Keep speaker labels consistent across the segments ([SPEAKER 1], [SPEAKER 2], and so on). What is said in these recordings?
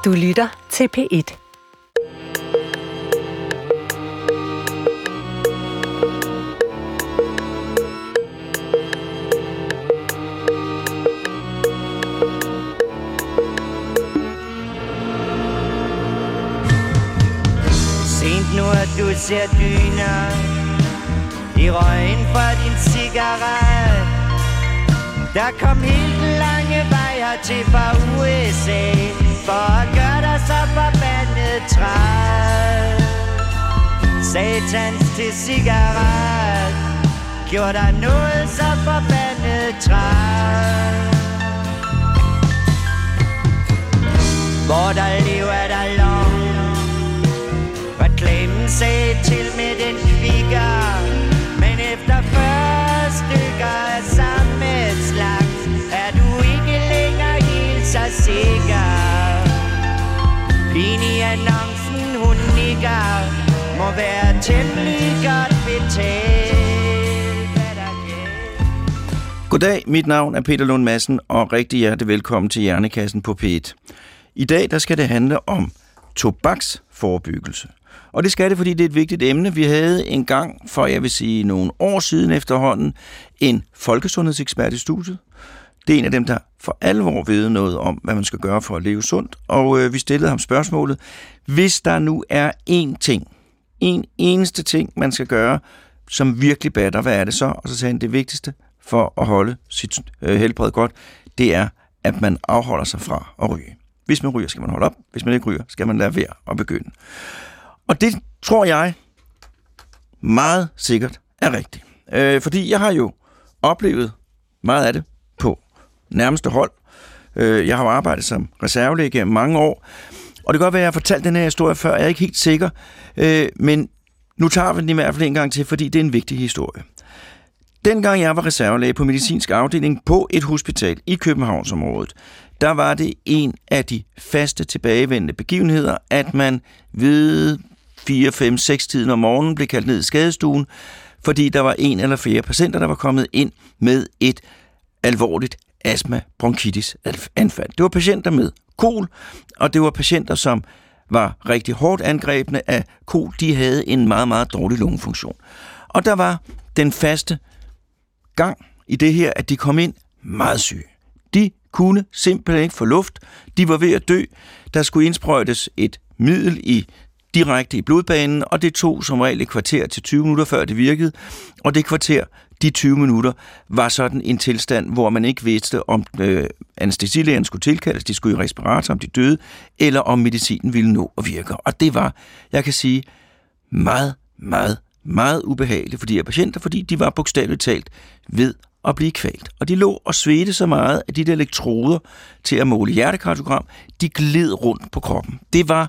[SPEAKER 1] Du lytter til P1.
[SPEAKER 2] Sent nu at du ser dyner i røgen fra din cigaret. Der kom helt den lange vej hertil fra USA for at gøre dig så forbandet træt. Satans til cigaret gjorde dig noget så forbandet træt. Hvor der lever der lov. Reklamen sagde til med den kvikker, men efter 40 stykker af samme slags er du ikke længere helt så sikker. Pigen i annoncen, hun nikker, må være temmelig godt betalt.
[SPEAKER 3] Goddag, mit navn er Peter Lund Madsen, og rigtig hjertelig velkommen til Hjernekassen på P1. I dag der skal det handle om tobaksforebyggelse. Og det skal det, fordi det er et vigtigt emne. Vi havde engang, for jeg vil sige nogle år siden efterhånden, en folkesundhedsekspert i studiet. Det er en af dem, der for alvor ved noget om, hvad man skal gøre for at leve sundt. Og vi stillede ham spørgsmålet, hvis der nu er en eneste ting, man skal gøre, som virkelig batter, hvad er det så? Og så sagde han, det vigtigste for at holde sit helbred godt, det er, at man afholder sig fra at ryge. Hvis man ryger, skal man holde op. Hvis man ikke ryger, skal man lade være at begynde. Og det tror jeg meget sikkert er rigtigt. Fordi jeg har jo oplevet meget af det på nærmeste hold. Jeg har jo arbejdet som reservelæge gennem mange år. Og det kan godt være, at jeg har fortalt den her historie før. Jeg er ikke helt sikker. Men nu tager vi den i hvert fald en gang til, fordi det er en vigtig historie. Dengang jeg var reservelæge på medicinsk afdeling på et hospital i Københavnsområdet, der var det en af de faste tilbagevendende begivenheder, at man ved 4, 5, 6 tiden om morgenen blev kaldt ned i skadestuen, fordi der var en eller flere patienter, der var kommet ind med et alvorligt astma-bronkitis-anfald. Det var patienter med kol, og det var patienter, som var rigtig hårdt angrebne af kol. De havde en meget, meget dårlig lungefunktion. Og der var den faste gang i det her, at de kom ind meget syge. De kunne simpelthen ikke få luft. De var ved at dø. Der skulle indsprøjtes et middel direkte i blodbanen, og det tog som regel et kvarter til 20 minutter, før det virkede. Og det kvarter, de 20 minutter, var sådan en tilstand, hvor man ikke vidste, om anæstesilægen skulle tilkaldes, de skulle i respirator, om de døde, eller om medicinen ville nå at virke. Og det var, jeg kan sige, meget, meget, meget ubehageligt for de her patienter, fordi de var bogstaveligt talt ved at blive kvalt. Og de lå og svedte så meget, at de der elektroder til at måle hjertekardiogram, de gled rundt på kroppen. Det var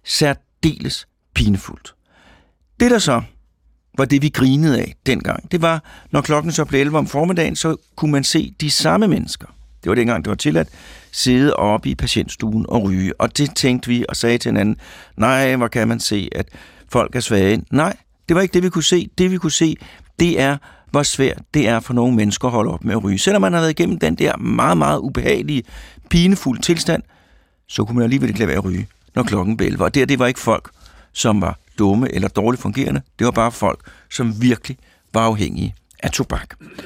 [SPEAKER 3] særdeles pinefuldt. Det der så var det, vi grinede af dengang, det var, når klokken så blev 11 om formiddagen, så kunne man se de samme mennesker. Det var dengang, det var tilladt, sidde oppe i patientstuen og ryge. Og det tænkte vi og sagde til hinanden, nej, hvor kan man se, at folk er svage. Nej, det var ikke det, vi kunne se. Det, vi kunne se, det er, hvor svært det er for nogle mennesker at holde op med at ryge. Selvom man har været igennem den der meget, meget ubehagelige, pinefulde tilstand, så kunne man alligevel ikke lade være at ryge, når klokken blev 11. Og det var ikke folk, som var dumme eller dårligt fungerende. Det var bare folk, som virkelig var afhængige af tobak.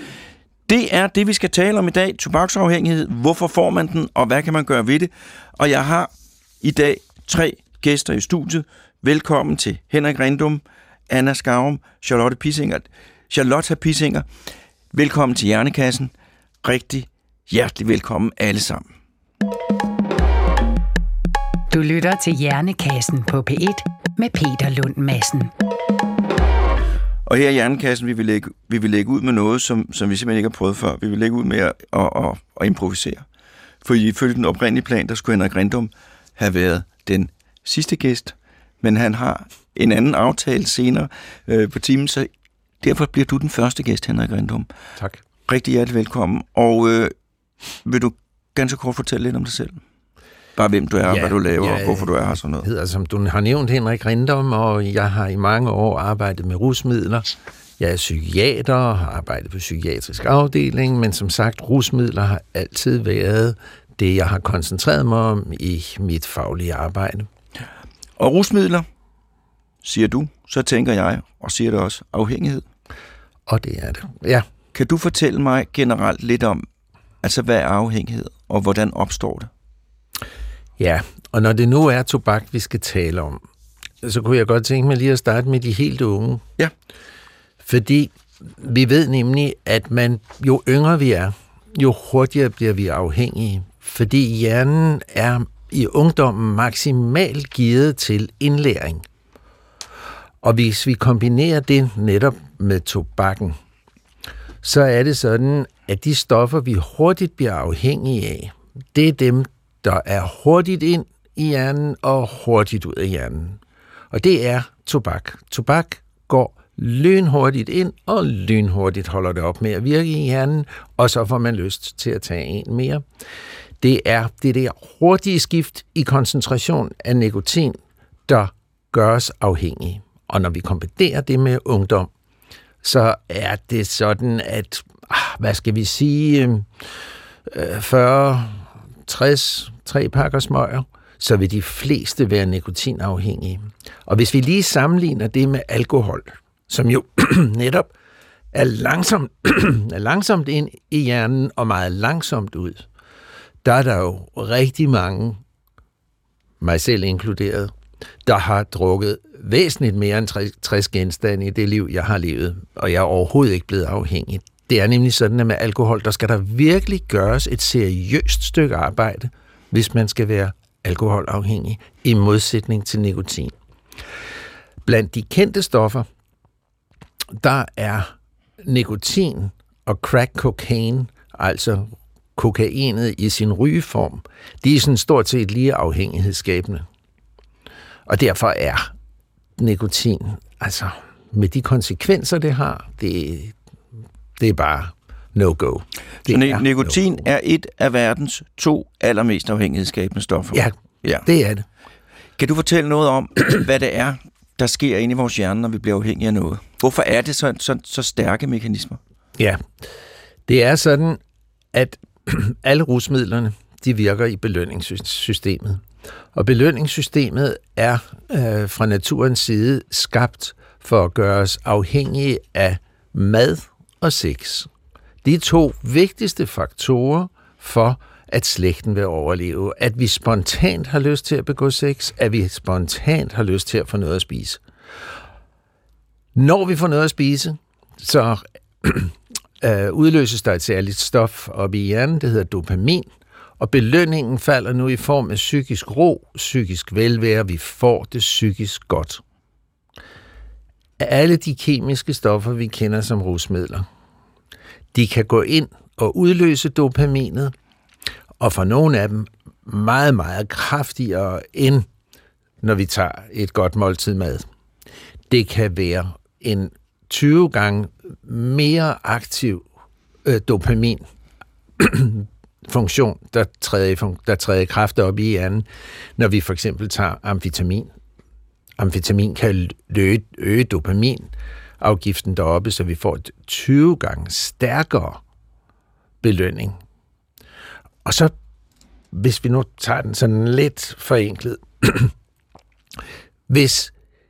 [SPEAKER 3] Det er det, vi skal tale om i dag. Tobaksafhængighed. Hvorfor får man den, og hvad kan man gøre ved det? Og jeg har i dag 3 gæster i studiet. Velkommen til Henrik Rindum, Anna Skarum, Charlotte Pissinger. Velkommen til Hjernekassen. Rigtig hjertelig velkommen alle sammen.
[SPEAKER 1] Du lytter til Hjernekassen på P1 med Peter Lund Madsen.
[SPEAKER 3] Og her i Hjernekassen vi vil lægge ud med noget, som vi simpelthen ikke har prøvet før. Vi vil lægge ud med at improvisere. For ifølge den oprindelige plan, der skulle Henrik Rindum have været den sidste gæst, men han har en anden aftale senere på timen, så derfor bliver du den første gæst, Henrik Rindum.
[SPEAKER 4] Tak.
[SPEAKER 3] Rigtig hjertelig velkommen. Og vil du ganske kort fortælle lidt om dig selv? Bare hvem du er, hvad du laver, og hvorfor du er her, sådan noget.
[SPEAKER 4] Jeg hedder, som du har nævnt, Henrik Rindum, og jeg har i mange år arbejdet med rusmidler. Jeg er psykiater og har arbejdet på psykiatrisk afdeling, men som sagt, rusmidler har altid været det, jeg har koncentreret mig om i mit faglige arbejde.
[SPEAKER 3] Og rusmidler, siger du, så tænker jeg, og siger det også, afhængighed.
[SPEAKER 4] Og det er det, ja.
[SPEAKER 3] Kan du fortælle mig generelt lidt om, altså hvad er afhængighed, og hvordan opstår det?
[SPEAKER 4] Ja, og når det nu er tobak, vi skal tale om, så kunne jeg godt tænke mig lige at starte med de helt unge.
[SPEAKER 3] Ja.
[SPEAKER 4] Fordi vi ved nemlig, at jo yngre vi er, jo hurtigere bliver vi afhængige. Fordi hjernen er i ungdommen maksimalt gearet til indlæring. Og hvis vi kombinerer det netop med tobakken, så er det sådan, at de stoffer, vi hurtigt bliver afhængige af, det er dem, der er hurtigt ind i hjernen og hurtigt ud af hjernen. Og det er tobak. Tobak går lynhurtigt ind, og lynhurtigt holder det op med at virke i hjernen, og så får man lyst til at tage en mere. Det er det der hurtige skift i koncentration af nikotin, der gør os afhængige. Og når vi kombinerer det med ungdom, så er det sådan, at, hvad skal vi sige, 40, 60, 3 pakker smøger, så vil de fleste være nikotinafhængige. Og hvis vi lige sammenligner det med alkohol, som jo netop er langsomt ind i hjernen og meget langsomt ud, der er der jo rigtig mange, mig selv inkluderet, der har drukket væsentligt mere end 60 genstande i det liv, jeg har levet, og jeg er overhovedet ikke blevet afhængig. Det er nemlig sådan, at med alkohol, der skal der virkelig gøres et seriøst stykke arbejde, hvis man skal være alkoholafhængig, i modsætning til nikotin. Blandt de kendte stoffer, der er nikotin og crack cocaine, altså kokainet i sin rygeform, de er sådan stort set lige afhængighedsskabende. Og derfor er nikotin, altså med de konsekvenser, det har, det er bare no-go.
[SPEAKER 3] Så nikotin er et af verdens 2 allermest afhængighedsskabende stoffer?
[SPEAKER 4] Ja, det er det.
[SPEAKER 3] Kan du fortælle noget om, hvad det er, der sker inde i vores hjerne, når vi bliver afhængige af noget? Hvorfor er det så stærke mekanismer?
[SPEAKER 4] Ja, det er sådan, at alle rusmidlerne, de virker i belønningssystemet. Og belønningssystemet er fra naturens side skabt for at gøre os afhængige af mad og sex. De 2 vigtigste faktorer for, at slægten vil overleve. At vi spontant har lyst til at begå sex, at vi spontant har lyst til at få noget at spise. Når vi får noget at spise, så udløses der et særligt stof op i hjernen, det hedder dopamin, og belønningen falder nu i form af psykisk ro, psykisk velvære, vi får det psykisk godt. Alle de kemiske stoffer, vi kender som rusmidler, de kan gå ind og udløse dopaminet, og for nogle af dem meget, meget kraftigere end når vi tager et godt måltid mad. Det kan være en 20 gange mere aktiv dopamin funktion, der træder i kraft op i hjernen, når vi for eksempel tager amfetamin. Amfetamin kan øge dopaminafgiften deroppe, så vi får et 20 gange stærkere belønning. Og så, hvis vi nu tager den sådan lidt forenklet, hvis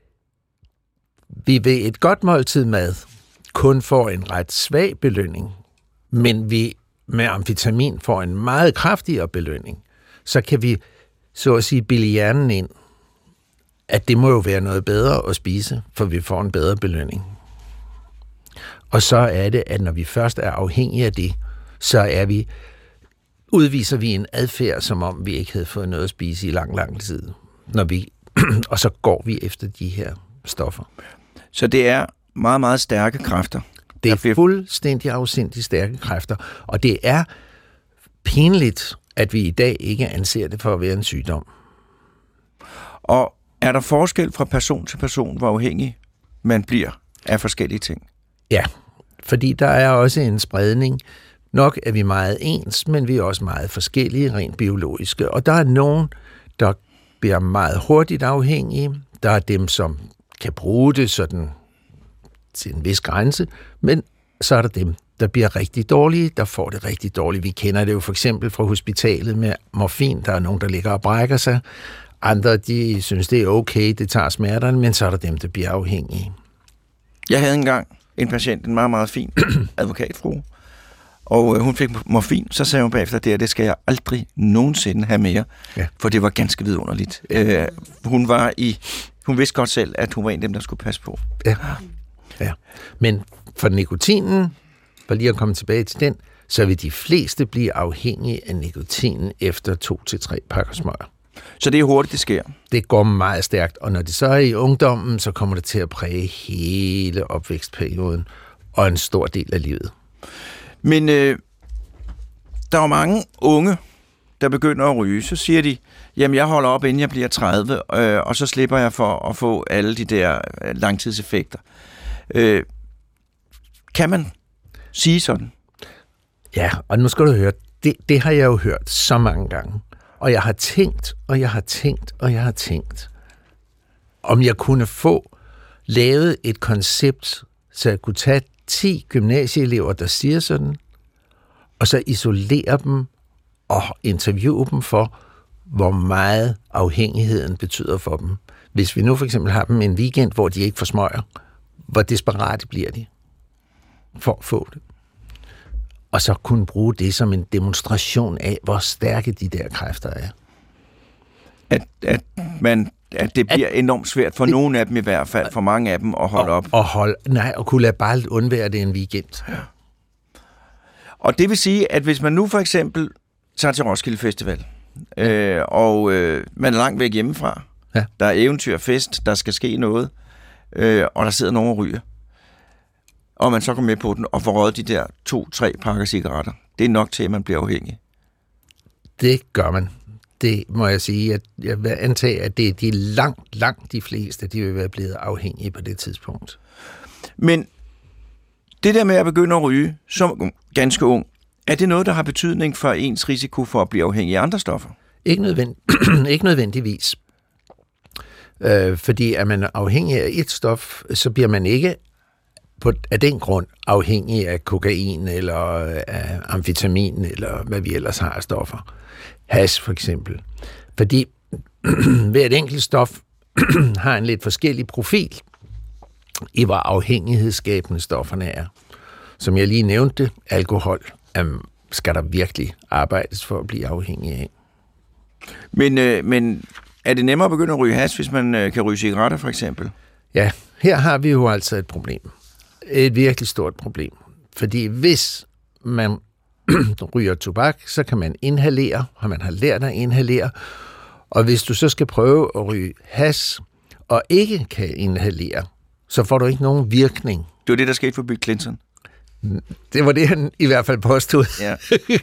[SPEAKER 4] vi ved et godt måltid mad kun får en ret svag belønning, men vi med amfetamin får en meget kraftigere belønning, så kan vi så at sige bilde hjernen ind, at det må jo være noget bedre at spise, for vi får en bedre belønning. Og så er det, at når vi først er afhængige af det, så udviser vi en adfærd, som om vi ikke havde fået noget at spise i lang, lang tid. Og så går vi efter de her stoffer.
[SPEAKER 3] Så det er meget, meget stærke kræfter.
[SPEAKER 4] Det er fuldstændig afsindigt stærke kræfter, og det er pinligt, at vi i dag ikke anser det for at være en sygdom.
[SPEAKER 3] Og er der forskel fra person til person, hvor afhængig man bliver af forskellige ting?
[SPEAKER 4] Ja, fordi der er også en spredning. Nok er vi meget ens, men vi er også meget forskellige, rent biologiske. Og der er nogen, der bliver meget hurtigt afhængige. Der er dem, som kan bruge det sådan til en vis grænse, men så er der dem, der bliver rigtig dårlige, der får det rigtig dårligt. Vi kender det jo for eksempel fra hospitalet med morfin. Der er nogen, der ligger og brækker sig. Andre, de synes, det er okay, det tager smerterne, men så er der dem, der bliver afhængige.
[SPEAKER 3] Jeg havde engang en patient, en meget, meget fin advokatfrue, og hun fik morfin, så sagde hun bagefter, det skal jeg aldrig nogensinde have mere, for det var ganske vidunderligt. Hun vidste godt selv, at hun var en af dem, der skulle passe på.
[SPEAKER 4] Ja. Men for nikotinen, for lige at komme tilbage til den, så vil de fleste blive afhængige af nikotinen efter 2-3 pakker smøger.
[SPEAKER 3] Så det er hurtigt, det sker? Det
[SPEAKER 4] går meget stærkt, og når det så er i ungdommen, så kommer det til at præge hele opvækstperioden og en stor del af livet.
[SPEAKER 3] Men der er jo mange unge, der begynder at ryge. Så siger de, jamen jeg holder op, inden jeg bliver 30, og så slipper jeg for at få alle de der langtidseffekter. Kan man sige sådan?
[SPEAKER 4] Ja, og nu skal du høre, det har jeg jo hørt så mange gange. Og jeg har tænkt, om jeg kunne få lavet et koncept, så jeg kunne tage 10 gymnasieelever, der siger sådan, og så isolere dem og interviewe dem for, hvor meget afhængigheden betyder for dem. Hvis vi nu for eksempel har dem en weekend, hvor de ikke får smøger, hvor desperate bliver de for at få det. Og så kunne bruge det som en demonstration af, hvor stærke de der kræfter er.
[SPEAKER 3] At det bliver enormt svært for nogle af dem i hvert fald, for mange af dem at holde op.
[SPEAKER 4] Og kunne lade bare undvære det en weekend.
[SPEAKER 3] Ja. Og det vil sige, at hvis man nu for eksempel tager til Roskilde Festival, og man er langt væk hjemmefra, der er eventyrfest, der skal ske noget, og der sidder nogen og ryger, og man så går med på den og får røget de der 2-3 pakker cigaretter, det er nok til, at man bliver afhængig.
[SPEAKER 4] Det gør man. Det må jeg sige, at jeg vil antage, at det er de langt de fleste, de vil være blevet afhængige på det tidspunkt.
[SPEAKER 3] Men det der med at begynde at ryge som ganske ung, er det noget, der har betydning for ens risiko for at blive afhængig af andre stoffer?
[SPEAKER 4] Ikke nødvendigvis. Fordi er man afhængig af et stof, så bliver man ikke af den grund afhængig af kokain eller af amfetamin eller hvad vi ellers har af stoffer. Hash for eksempel. Fordi hvert enkelt stof har en lidt forskellig profil i hvor afhængighedsskabende stofferne er. Som jeg lige nævnte, alkohol skal der virkelig arbejdes for at blive afhængig af.
[SPEAKER 3] Men er det nemmere at begynde at ryge hash, hvis man kan ryge cigaretter for eksempel?
[SPEAKER 4] Ja, her har vi jo altså et problem. Et virkelig stort problem. Fordi hvis man ryger tobak, så kan man inhalere, og man har lært at inhalere. Og hvis du så skal prøve at ryge hash, og ikke kan inhalere, så får du ikke nogen virkning.
[SPEAKER 3] Det var det, der skete for Bill Clinton.
[SPEAKER 4] Det var det, han i hvert fald påstod.
[SPEAKER 3] Ja.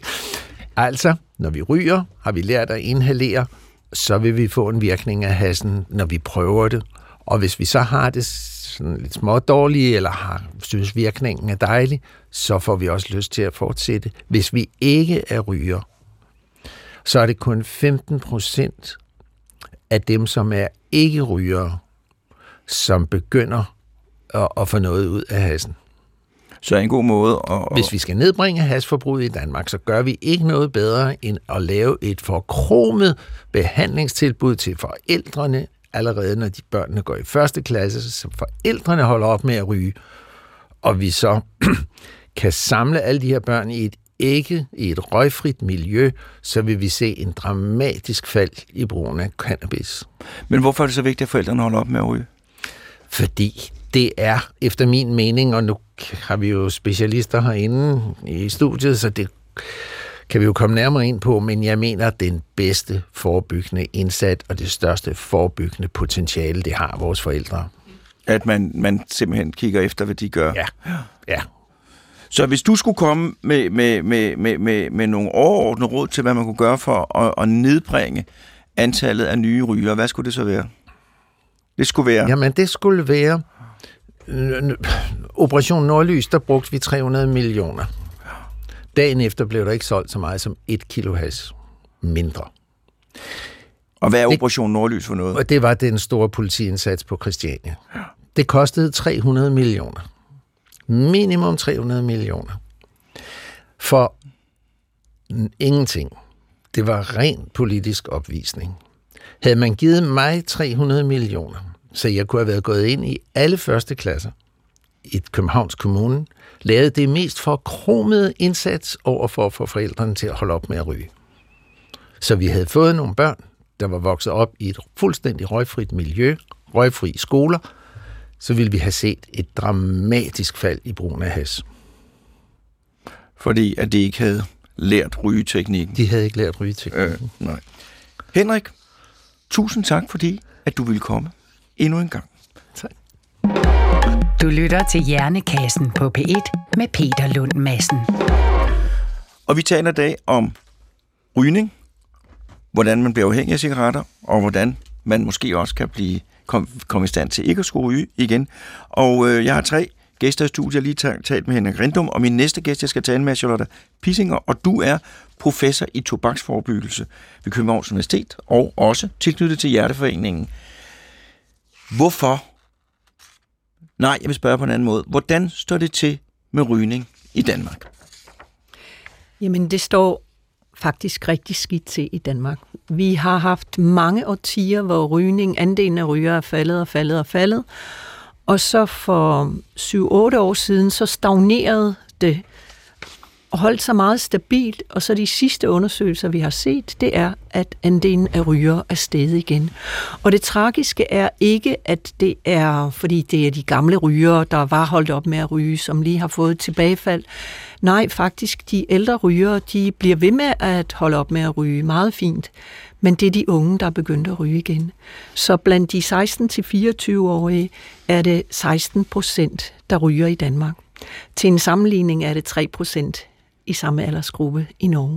[SPEAKER 4] Altså, når vi ryger, har vi lært at inhalere, så vil vi få en virkning af hashen, når vi prøver det. Og hvis vi så har det sådan lidt smådårlige, eller synes virkningen er dejlig, så får vi også lyst til at fortsætte. Hvis vi ikke er ryger, så er det kun 15% af dem, som er ikke rygere, som begynder at få noget ud af hashen.
[SPEAKER 3] Så er en god måde at...
[SPEAKER 4] Hvis vi skal nedbringe hashforbruget i Danmark, så gør vi ikke noget bedre end at lave et forkromet behandlingstilbud til forældrene, allerede når de børnene går i 1. klasse, så forældrene holder op med at ryge, og vi så kan samle alle de her børn i et røgfrit miljø, så vil vi se en dramatisk fald i brugen af cannabis.
[SPEAKER 3] Men hvorfor er det så vigtigt, at forældrene holder op med at ryge?
[SPEAKER 4] Fordi det er, efter min mening, og nu har vi jo specialister herinde i studiet, så det kan vi jo komme nærmere ind på, men jeg mener, at den bedste forebyggende indsats og det største forebyggende potentiale, det har vores forældre.
[SPEAKER 3] At man simpelthen kigger efter, hvad de gør.
[SPEAKER 4] Ja.
[SPEAKER 3] Så hvis du skulle komme med nogle overordnede råd til, hvad man kunne gøre for at nedbringe antallet af nye rygere, hvad skulle det så være? Det skulle være...
[SPEAKER 4] Jamen, det skulle være... Operation Nordlys, der brugte vi 300 millioner. Dagen efter blev der ikke solgt så meget som 1 kilo hash mindre.
[SPEAKER 3] Og hvad er Operation Nordlys for noget?
[SPEAKER 4] Og det var den store politiindsats på Christiania. Det kostede 300 millioner. Minimum 300 millioner. For ingenting. Det var ren politisk opvisning. Havde man givet mig 300 millioner, så jeg kunne have været gået ind i alle første klasser i Københavns Kommune, lavet det mest forkromede indsats over for at få forældrene til at holde op med at ryge. Så vi havde fået nogle børn, der var vokset op i et fuldstændig røgfrit miljø, røgfri skoler, så ville vi have set et dramatisk fald i brugen af hash.
[SPEAKER 3] Fordi at de ikke havde lært rygeteknikken.
[SPEAKER 4] De havde ikke lært rygeteknikken.
[SPEAKER 3] Nej. Henrik, tusind tak, fordi at du ville komme endnu en gang.
[SPEAKER 4] Tak.
[SPEAKER 1] Du lytter til Hjernekassen på P1 med Peter Lund Madsen.
[SPEAKER 3] Og vi taler i dag om rygning, hvordan man bliver afhængig af cigaretter, og hvordan man måske også kan komme i stand til ikke at skulle ryge igen. Og jeg har 3 gæster i studiet. Jeg har lige talt med Henrik Rindum, og min næste gæst, jeg skal tale med, er Charlotte Pissinger, og du er professor i tobaksforebyggelse ved Københavns Universitet, og også tilknyttet til Hjerteforeningen. Hvorfor? Nej, jeg vil spørge på en anden måde. Hvordan står det til med rygning i Danmark?
[SPEAKER 5] Jamen, det står faktisk rigtig skidt til i Danmark. Vi har haft mange årtier, hvor andelen af rygere er faldet. Og så for 7-8 år siden, så stagnerede det og holdt sig meget stabilt. Og så de sidste undersøgelser, vi har set, det er, at andelen af rygere er steget igen. Og det tragiske er ikke, at det er, fordi det er de gamle rygere, der var holdt op med at ryge, som lige har fået tilbagefald. Nej, faktisk, de ældre rygere, de bliver ved med at holde op med at ryge. Meget fint. Men det er de unge, der er begyndt at ryge igen. Så blandt de 16-24-årige er det 16%, der ryger i Danmark. Til en sammenligning er det 3% i samme aldersgruppe i Norge.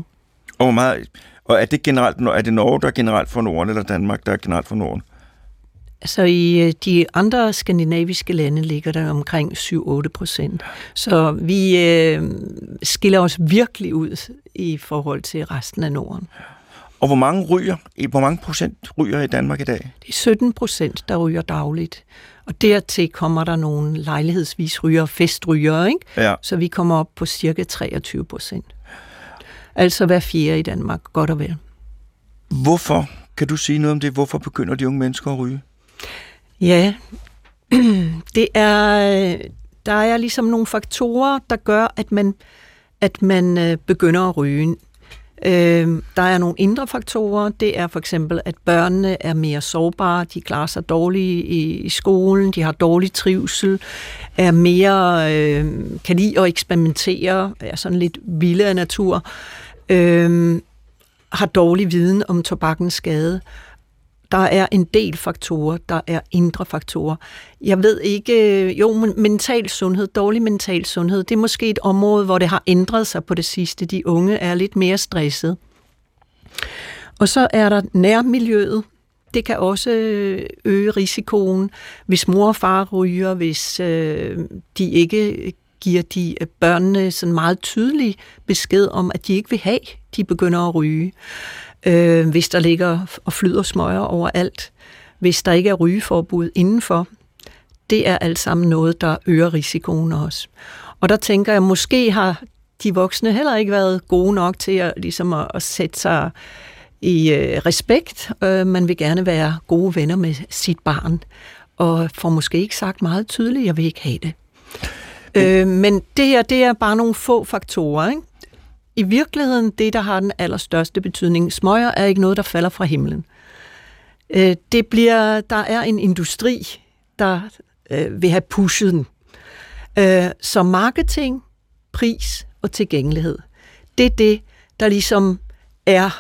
[SPEAKER 3] Og er det generelt, er det Norge, der er generelt for Norden, eller Danmark, der er generelt for Norden?
[SPEAKER 5] Altså i de andre skandinaviske lande ligger der omkring 7-8%. Så vi skiller os virkelig ud i forhold til resten af Norden.
[SPEAKER 3] Og hvor mange procent ryger i Danmark i dag?
[SPEAKER 5] Det er 17%, der ryger dagligt. Og dertil kommer der nogle lejlighedsvis festrygere, ikke?
[SPEAKER 3] Ja.
[SPEAKER 5] Så vi kommer op på cirka 23%. Altså hver fjerde i Danmark, godt og vel.
[SPEAKER 3] Hvorfor? Kan du sige noget om det? Hvorfor begynder de unge mennesker at ryge?
[SPEAKER 5] Ja, der er ligesom nogle faktorer, der gør, at man begynder at ryge. Der er nogle indre faktorer. Det er for eksempel, at børnene er mere sårbare, de klarer sig dårligt i skolen, de har dårlig trivsel, er mere kan lide at eksperimentere, er sådan lidt vilde af natur, har dårlig viden om tobakkens skade. Der er en del faktorer, der er indre faktorer. Jeg ved ikke, mental sundhed, dårlig mental sundhed, det er måske et område, hvor det har ændret sig på det sidste. De unge er lidt mere stressede. Og så er der nærmiljøet. Det kan også øge risikoen, hvis mor og far ryger, hvis de ikke giver de børnene sådan meget tydelig besked om, at de ikke vil have, de begynder at ryge. Hvis der ligger og flyder smøger overalt, hvis der ikke er rygeforbud indenfor, det er alt sammen noget, der øger risikoen også. Og der tænker jeg, måske har de voksne heller ikke været gode nok til at sætte sig i respekt. Man vil gerne være gode venner med sit barn, og får måske ikke sagt meget tydeligt, jeg vil ikke have det. Men det her, det er bare nogle få faktorer, ikke? I virkeligheden, det der har den allerstørste betydning, smøger er ikke noget, der falder fra himlen. Der er en industri, der vil have pushet den. Så marketing, pris og tilgængelighed, det er det, der ligesom er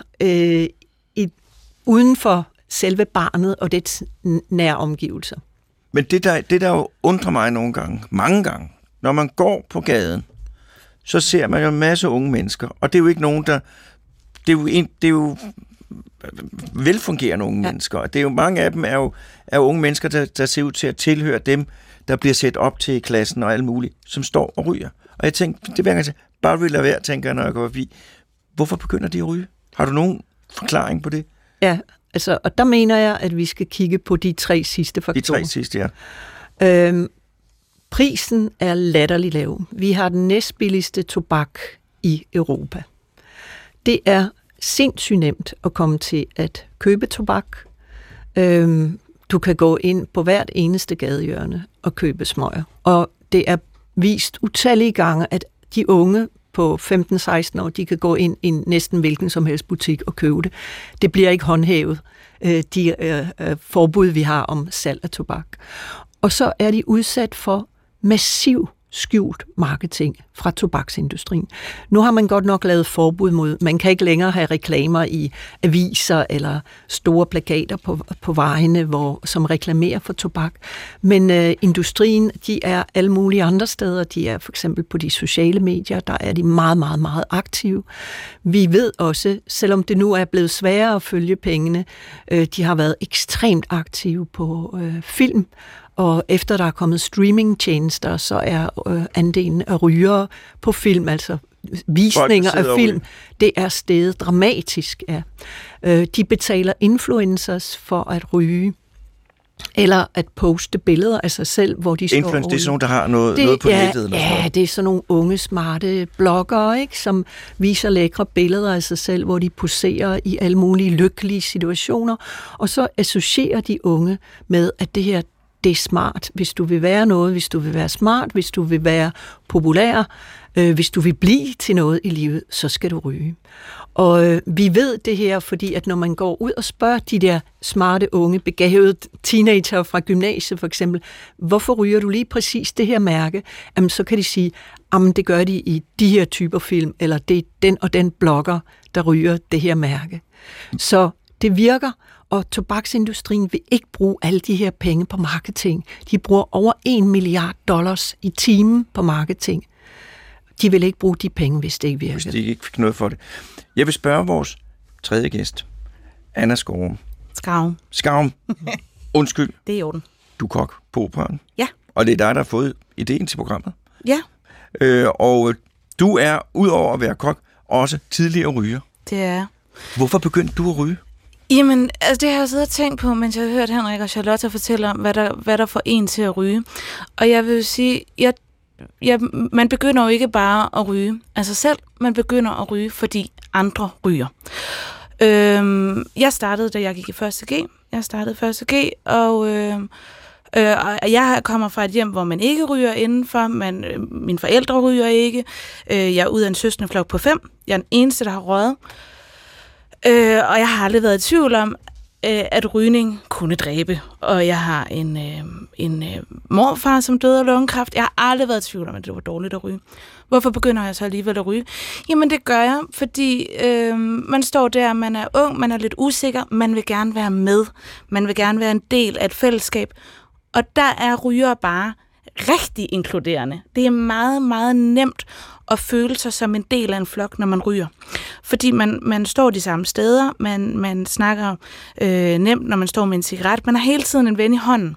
[SPEAKER 5] uden for selve barnet og dets nære omgivelser. Men
[SPEAKER 3] det der jo undrer mig mange gange, når man går på gaden, så ser man jo en masse unge mennesker, og det er jo ikke nogen, det er jo velfungerende unge mennesker, og det er jo mange af dem er jo unge mennesker, der ser ud til at tilhøre dem, der bliver sat op til klassen og alt muligt, som står og ryger. Og jeg tænkte, det vil jeg bare vil lade være, tænker jeg, når jeg går forbi. Hvorfor begynder de at ryge? Har du nogen forklaring på det?
[SPEAKER 5] Ja, altså, og der mener jeg, at vi skal kigge på de 3 sidste faktorer.
[SPEAKER 3] De 3 sidste, ja.
[SPEAKER 5] Prisen er latterlig lav. Vi har den næstbilligste tobak i Europa. Det er sindssygt nemt at komme til at købe tobak. Du kan gå ind på hvert eneste gadehjørne og købe smøger. Og det er vist utallige gange, at de unge på 15-16 år, de kan gå ind i næsten hvilken som helst butik og købe det. Det bliver ikke håndhævet, de forbud, vi har om salg af tobak. Og så er de udsat for massiv skjult marketing fra tobaksindustrien. Nu har man godt nok lavet forbud mod, man kan ikke længere have reklamer i aviser eller store plakater på vejene, som reklamerer for tobak. Men industrien, de er alle mulige andre steder. De er for eksempel på de sociale medier, der er de meget, meget, meget aktive. Vi ved også, selvom det nu er blevet sværere at følge pengene, de har været ekstremt aktive på film. Og efter der er kommet streamingtjenester, så er andelen af rygere på film, altså visninger af film, det er steget dramatisk. Ja. De betaler influencers for at ryge, eller at poste billeder af sig selv, hvor de står.
[SPEAKER 3] Influencer, det er sådan nogle, der har noget på nettet? Eller
[SPEAKER 5] ja, det er sådan nogle unge, smarte bloggere, ikke, som viser lækre billeder af sig selv, hvor de poserer i alle mulige lykkelige situationer, og så associerer de unge med, at det her, det er smart. Hvis du vil være noget, hvis du vil være smart, hvis du vil være populær, hvis du vil blive til noget i livet, så skal du ryge. Og vi ved det her, fordi at når man går ud og spørger de der smarte unge, begavede teenager fra gymnasiet for eksempel, hvorfor ryger du lige præcis det her mærke? Jamen, så kan de sige, jamen det gør de i de her typer film, eller det er den og den blogger, der ryger det her mærke. Så det virker, og tobaksindustrien vil ikke bruge alle de her penge på marketing. De bruger over $1 milliard i timen på marketing. De vil ikke bruge de penge, hvis det ikke virker.
[SPEAKER 3] Hvis de ikke fik noget for det. Jeg vil spørge vores tredje gæst, Anna Skorum. Skarum. Undskyld.
[SPEAKER 6] Det er i orden.
[SPEAKER 3] Du er kok på Operaen.
[SPEAKER 6] Ja.
[SPEAKER 3] Og det er dig, der har fået ideen til programmet.
[SPEAKER 6] Ja.
[SPEAKER 3] Og du er, udover at være kok, også tidligere ryger.
[SPEAKER 6] Det er.
[SPEAKER 3] Hvorfor begyndte du at ryge?
[SPEAKER 6] Jamen, altså det har jeg siddet og tænkt på, mens jeg har hørt Henrik og Charlotte fortælle om, hvad der får en til at ryge. Og jeg vil sige, man begynder jo ikke bare at ryge af sig selv, man begynder at ryge, fordi andre ryger. Jeg startede, da jeg gik i 1. G. Jeg startede 1. G, og jeg kommer fra et hjem, hvor man ikke ryger indenfor. Mine forældre ryger ikke. Jeg er ud af en søskendeflok på 5. Jeg er den eneste, der har røget. Og jeg har aldrig været i tvivl om, at rygning kunne dræbe. Og jeg har en morfar, som døde af lungekræft. Jeg har aldrig været i tvivl om, at det var dårligt at ryge. Hvorfor begynder jeg så alligevel at ryge? Jamen det gør jeg, fordi man står der, man er ung, man er lidt usikker, man vil gerne være med. Man vil gerne være en del af et fællesskab. Og der er rygere bare rigtig inkluderende. Det er meget, meget nemt at føle sig som en del af en flok, når man ryger. Fordi man står de samme steder, man snakker nemt, når man står med en cigaret. Man har hele tiden en ven i hånden.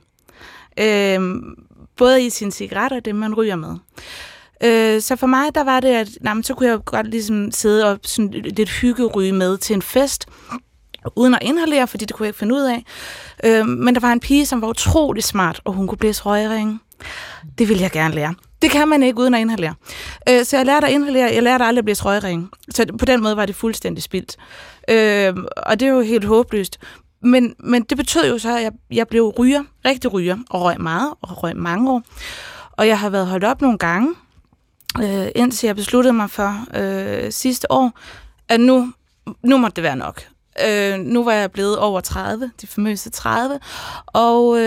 [SPEAKER 6] Både i sin cigaret og det, man ryger med. Så for mig, der var det, at så kunne jeg godt ligesom sidde og sådan lidt hyggeryge med til en fest, uden at inhalere, fordi det kunne jeg ikke finde ud af. Men der var en pige, som var utrolig smart, og hun kunne blæse røgring. Det ville jeg gerne lære. Det kan man ikke uden at inhalere. Så jeg lærte at inhalere. Jeg lærte aldrig at blæse røgring. Så på den måde var det fuldstændig spildt. Og det er jo helt håbløst. Men det betød jo så, at jeg blev ryger, rigtig ryger, og røg meget, og røg mange år. Og jeg har været holdt op nogle gange, indtil jeg besluttede mig for sidste år, at nu måtte det være nok. Nu var jeg blevet over 30, de famøse 30, og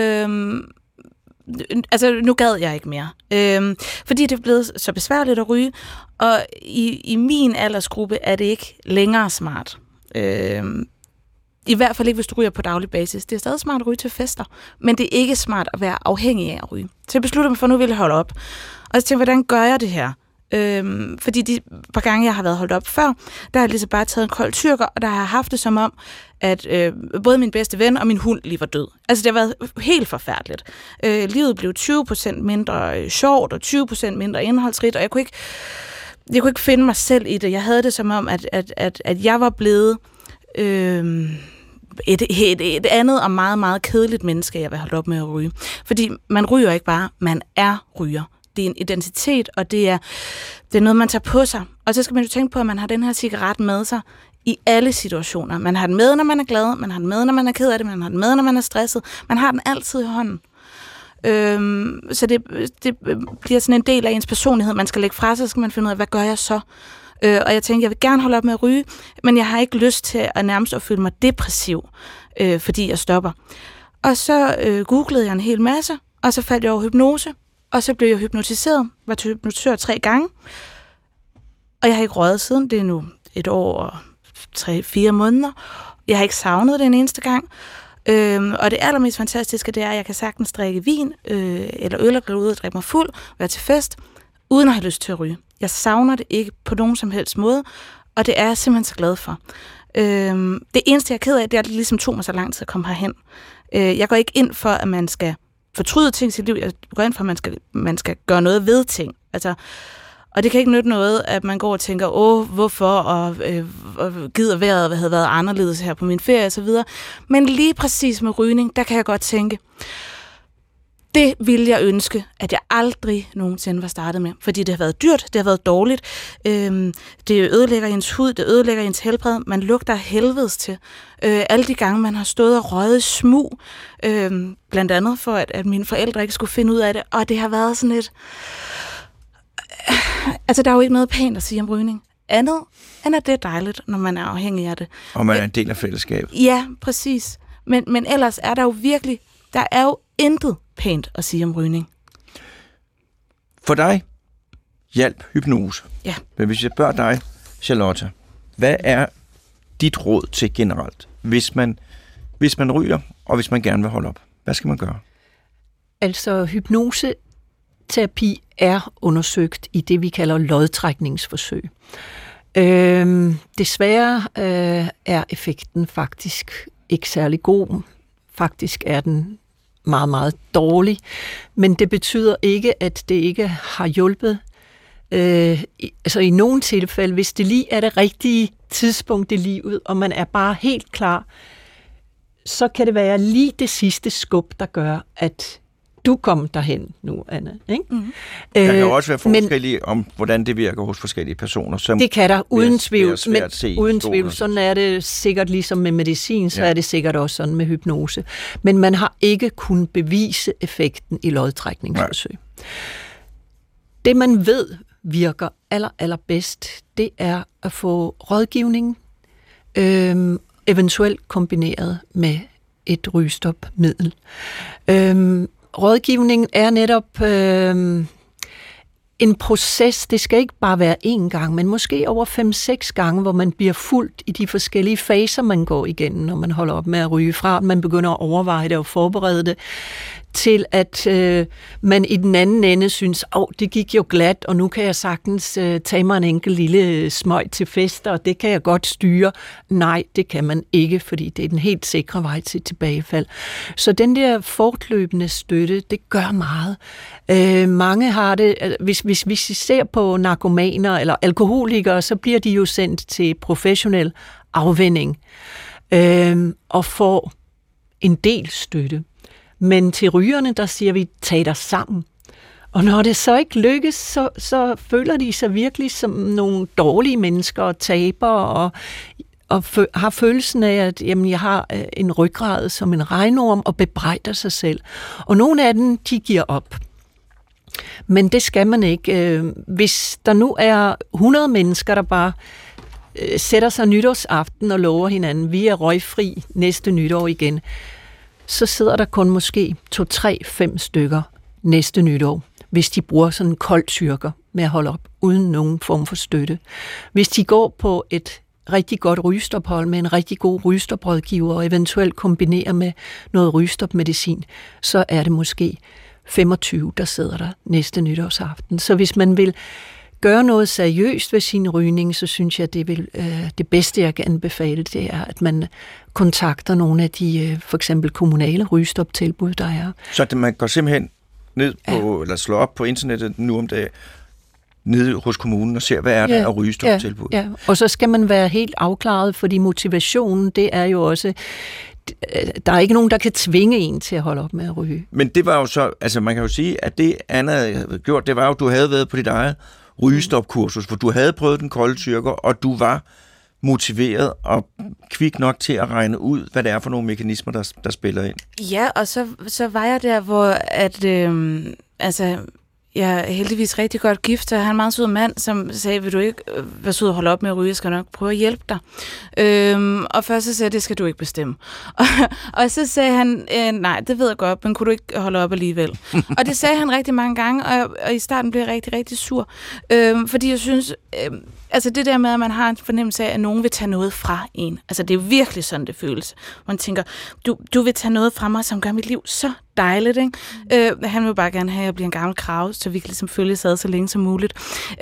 [SPEAKER 6] nu gad jeg ikke mere. Fordi det er blevet så besværligt at ryge, og i min aldersgruppe er det ikke længere smart. I hvert fald ikke, hvis du ryger på daglig basis. Det er stadig smart at ryge til fester, men det er ikke smart at være afhængig af at ryge. Så jeg besluttede mig for, at nu vil jeg holde op. Og så tænkte jeg, hvordan gør jeg det her? Fordi de par gange, jeg har været holdt op før, der har jeg ligesom bare taget en kold tyrker, og der har jeg haft det som om, at både min bedste ven og min hund lige var død. Altså, det har været helt forfærdeligt. Livet blev 20% mindre sjovt, og 20% mindre indholdsrigt, og jeg kunne ikke finde mig selv i det. Jeg havde det som om, at jeg var blevet et andet og meget, meget kedeligt menneske, jeg vil holde op med at ryge. Fordi man ryger ikke bare, man er ryger. Det er en identitet, og det er noget, man tager på sig. Og så skal man jo tænke på, at man har den her cigaret med sig i alle situationer. Man har den med, når man er glad, man har den med, når man er ked af det, man har den med, når man er stresset. Man har den altid i hånden. Så det bliver sådan en del af ens personlighed. Man skal lægge fra sig, så skal man finde ud af, hvad gør jeg så? Og jeg tænker, jeg vil gerne holde op med at ryge, men jeg har ikke lyst til at nærmest at føle mig depressiv, fordi jeg stopper. Og så googlede jeg en hel masse, og så faldt jeg over hypnose, og så blev jeg hypnotiseret. Var til hypnotisør 3 gange, og jeg har ikke røget siden. Det er nu 1 år og 3-4 måneder. Jeg har ikke savnet det en eneste gang. Og det allermest fantastiske, det er, at jeg kan sagtens drikke vin eller øl og gå ud og drikke mig fuld, være til fest, uden at have lyst til at ryge. Jeg savner det ikke på nogen som helst måde, og det er jeg simpelthen så glad for. Det eneste, jeg er ked af, det er, at det ligesom tog mig så lang tid at komme herhen. Jeg går ikke ind for, at man skal fortryde ting i sit liv. Jeg går ind for, at man skal gøre noget ved ting. Altså, og det kan ikke nytte noget, at man går og tænker, hvorfor, og gider vejret havde været anderledes her på min ferie og så videre. Men lige præcis med rygning, der kan jeg godt tænke, det ville jeg ønske, at jeg aldrig nogensinde var startet med. Fordi det har været dyrt, det har været dårligt. Det ødelægger ens hud, det ødelægger ens helbred. Man lugter helvedes til. Alle de gange, man har stået og røget i smug. Blandt andet for, at mine forældre ikke skulle finde ud af det. Og det har været sådan et... Altså, der er jo ikke noget pænt at sige om rygning. Andet end at det er dejligt, når man er afhængig af det.
[SPEAKER 3] Og man er en del af fællesskabet.
[SPEAKER 6] Ja, præcis. Men ellers er der jo virkelig... Der er jo intet pænt at sige om rygning.
[SPEAKER 3] For dig hjalp hypnose.
[SPEAKER 6] Ja.
[SPEAKER 3] Men hvis jeg spørger dig, Charlotte, hvad er dit råd til generelt, hvis man ryger, og hvis man gerne vil holde op? Hvad skal man gøre?
[SPEAKER 5] Altså, hypnoseterapi er undersøgt i det, vi kalder lodtrækningsforsøg. Desværre er effekten faktisk ikke særlig god. Faktisk er den meget, meget dårlig. Men det betyder ikke, at det ikke har hjulpet. Altså i nogle tilfælde, hvis det lige er det rigtige tidspunkt i livet, og man er bare helt klar, så kan det være lige det sidste skub, der gør, at du kommer derhen nu, Anna. Ikke? Mm-hmm.
[SPEAKER 3] Der kan jo også være forskellige om, hvordan det virker hos forskellige personer. Som
[SPEAKER 5] det kan der, uden tvivl.
[SPEAKER 3] Uden
[SPEAKER 5] tvivl. Sådan er det sikkert ligesom med medicin, så er det sikkert også sådan med hypnose. Men man har ikke kunnet bevise effekten i lodtrækningsforsøg. Det man ved virker allerbedst, det er at få rådgivning, eventuelt kombineret med et rygestopmiddel. Rådgivningen er netop en proces. Det skal ikke bare være 1 gang, men måske over 5-6 gange, hvor man bliver fulgt i de forskellige faser, man går igennem, når man holder op med at ryge, fra at man begynder at overveje det og forberede det, til at man i den anden ende synes, det gik jo glat, og nu kan jeg sagtens tage mig en enkelt lille smøg til fester, og det kan jeg godt styre. Nej, det kan man ikke, fordi det er den helt sikre vej til tilbagefald. Så den der fortløbende støtte, det gør meget. Mange har det, hvis vi ser på narkomaner eller alkoholikere, så bliver de jo sendt til professionel afvænning og får en del støtte. Men til rygerne, der siger vi, tag dig sammen. Og når det så ikke lykkes, så føler de sig virkelig som nogle dårlige mennesker og tabere, og har følelsen af, at jamen, jeg har en ryggrad som en regnorm, og bebrejder sig selv. Og nogle af dem, de giver op. Men det skal man ikke. Hvis der nu er 100 mennesker, der bare sætter sig nytårsaften og lover hinanden, vi er røgfri næste nytår igen, så sidder der kun måske 2-3-5 stykker næste nytår, hvis de bruger sådan en kold tyrker med at holde op, uden nogen form for støtte. Hvis de går på et rigtig godt rygestophold med en rigtig god rygestoprådgiver, og eventuelt kombinerer med noget rygestopmedicin, så er det måske 25, der sidder der næste nytårsaften. Så hvis man vil gøre noget seriøst ved sin rygning, så synes jeg, det bedste, jeg kan anbefale, det er, at man kontakter nogle af de for eksempel kommunale rygestoptilbud, der er.
[SPEAKER 3] Så man går simpelthen ned på, eller slår op på internettet nu om dagen, nede hos kommunen og ser, hvad er der af rygestoptilbud.
[SPEAKER 5] Ja, og så skal man være helt afklaret, fordi motivationen, det er jo også, der er ikke nogen, der kan tvinge en til at holde op med at ryge.
[SPEAKER 3] Men det var jo så, altså man kan jo sige, at det Anna havde gjort, det var jo, at du havde været på dit eget rygestopkursus, hvor du havde prøvet den kolde tyrker, og du var motiveret og kvik nok til at regne ud, hvad det er for nogle mekanismer, der spiller ind.
[SPEAKER 6] Ja, og så var jeg der, hvor at, jeg er heldigvis rigtig godt gift, og han er en meget sød mand, som sagde, vil du ikke være sød og holde op med at ryge, jeg skal nok prøve at hjælpe dig. Og først så sagde jeg, det skal du ikke bestemme. Og så sagde han, nej, det ved jeg godt, men kunne du ikke holde op alligevel? Og det sagde han rigtig mange gange, og i starten blev jeg rigtig, rigtig sur. Fordi jeg synes, altså det der med, at man har en fornemmelse af, at nogen vil tage noget fra en. Altså det er virkelig sådan, det føles. Man tænker, du vil tage noget fra mig, som gør mit liv så dejligt, ikke? Han vil bare gerne have, at jeg bliver en gammel krave, så vi kan ligesom følge sad så længe som muligt.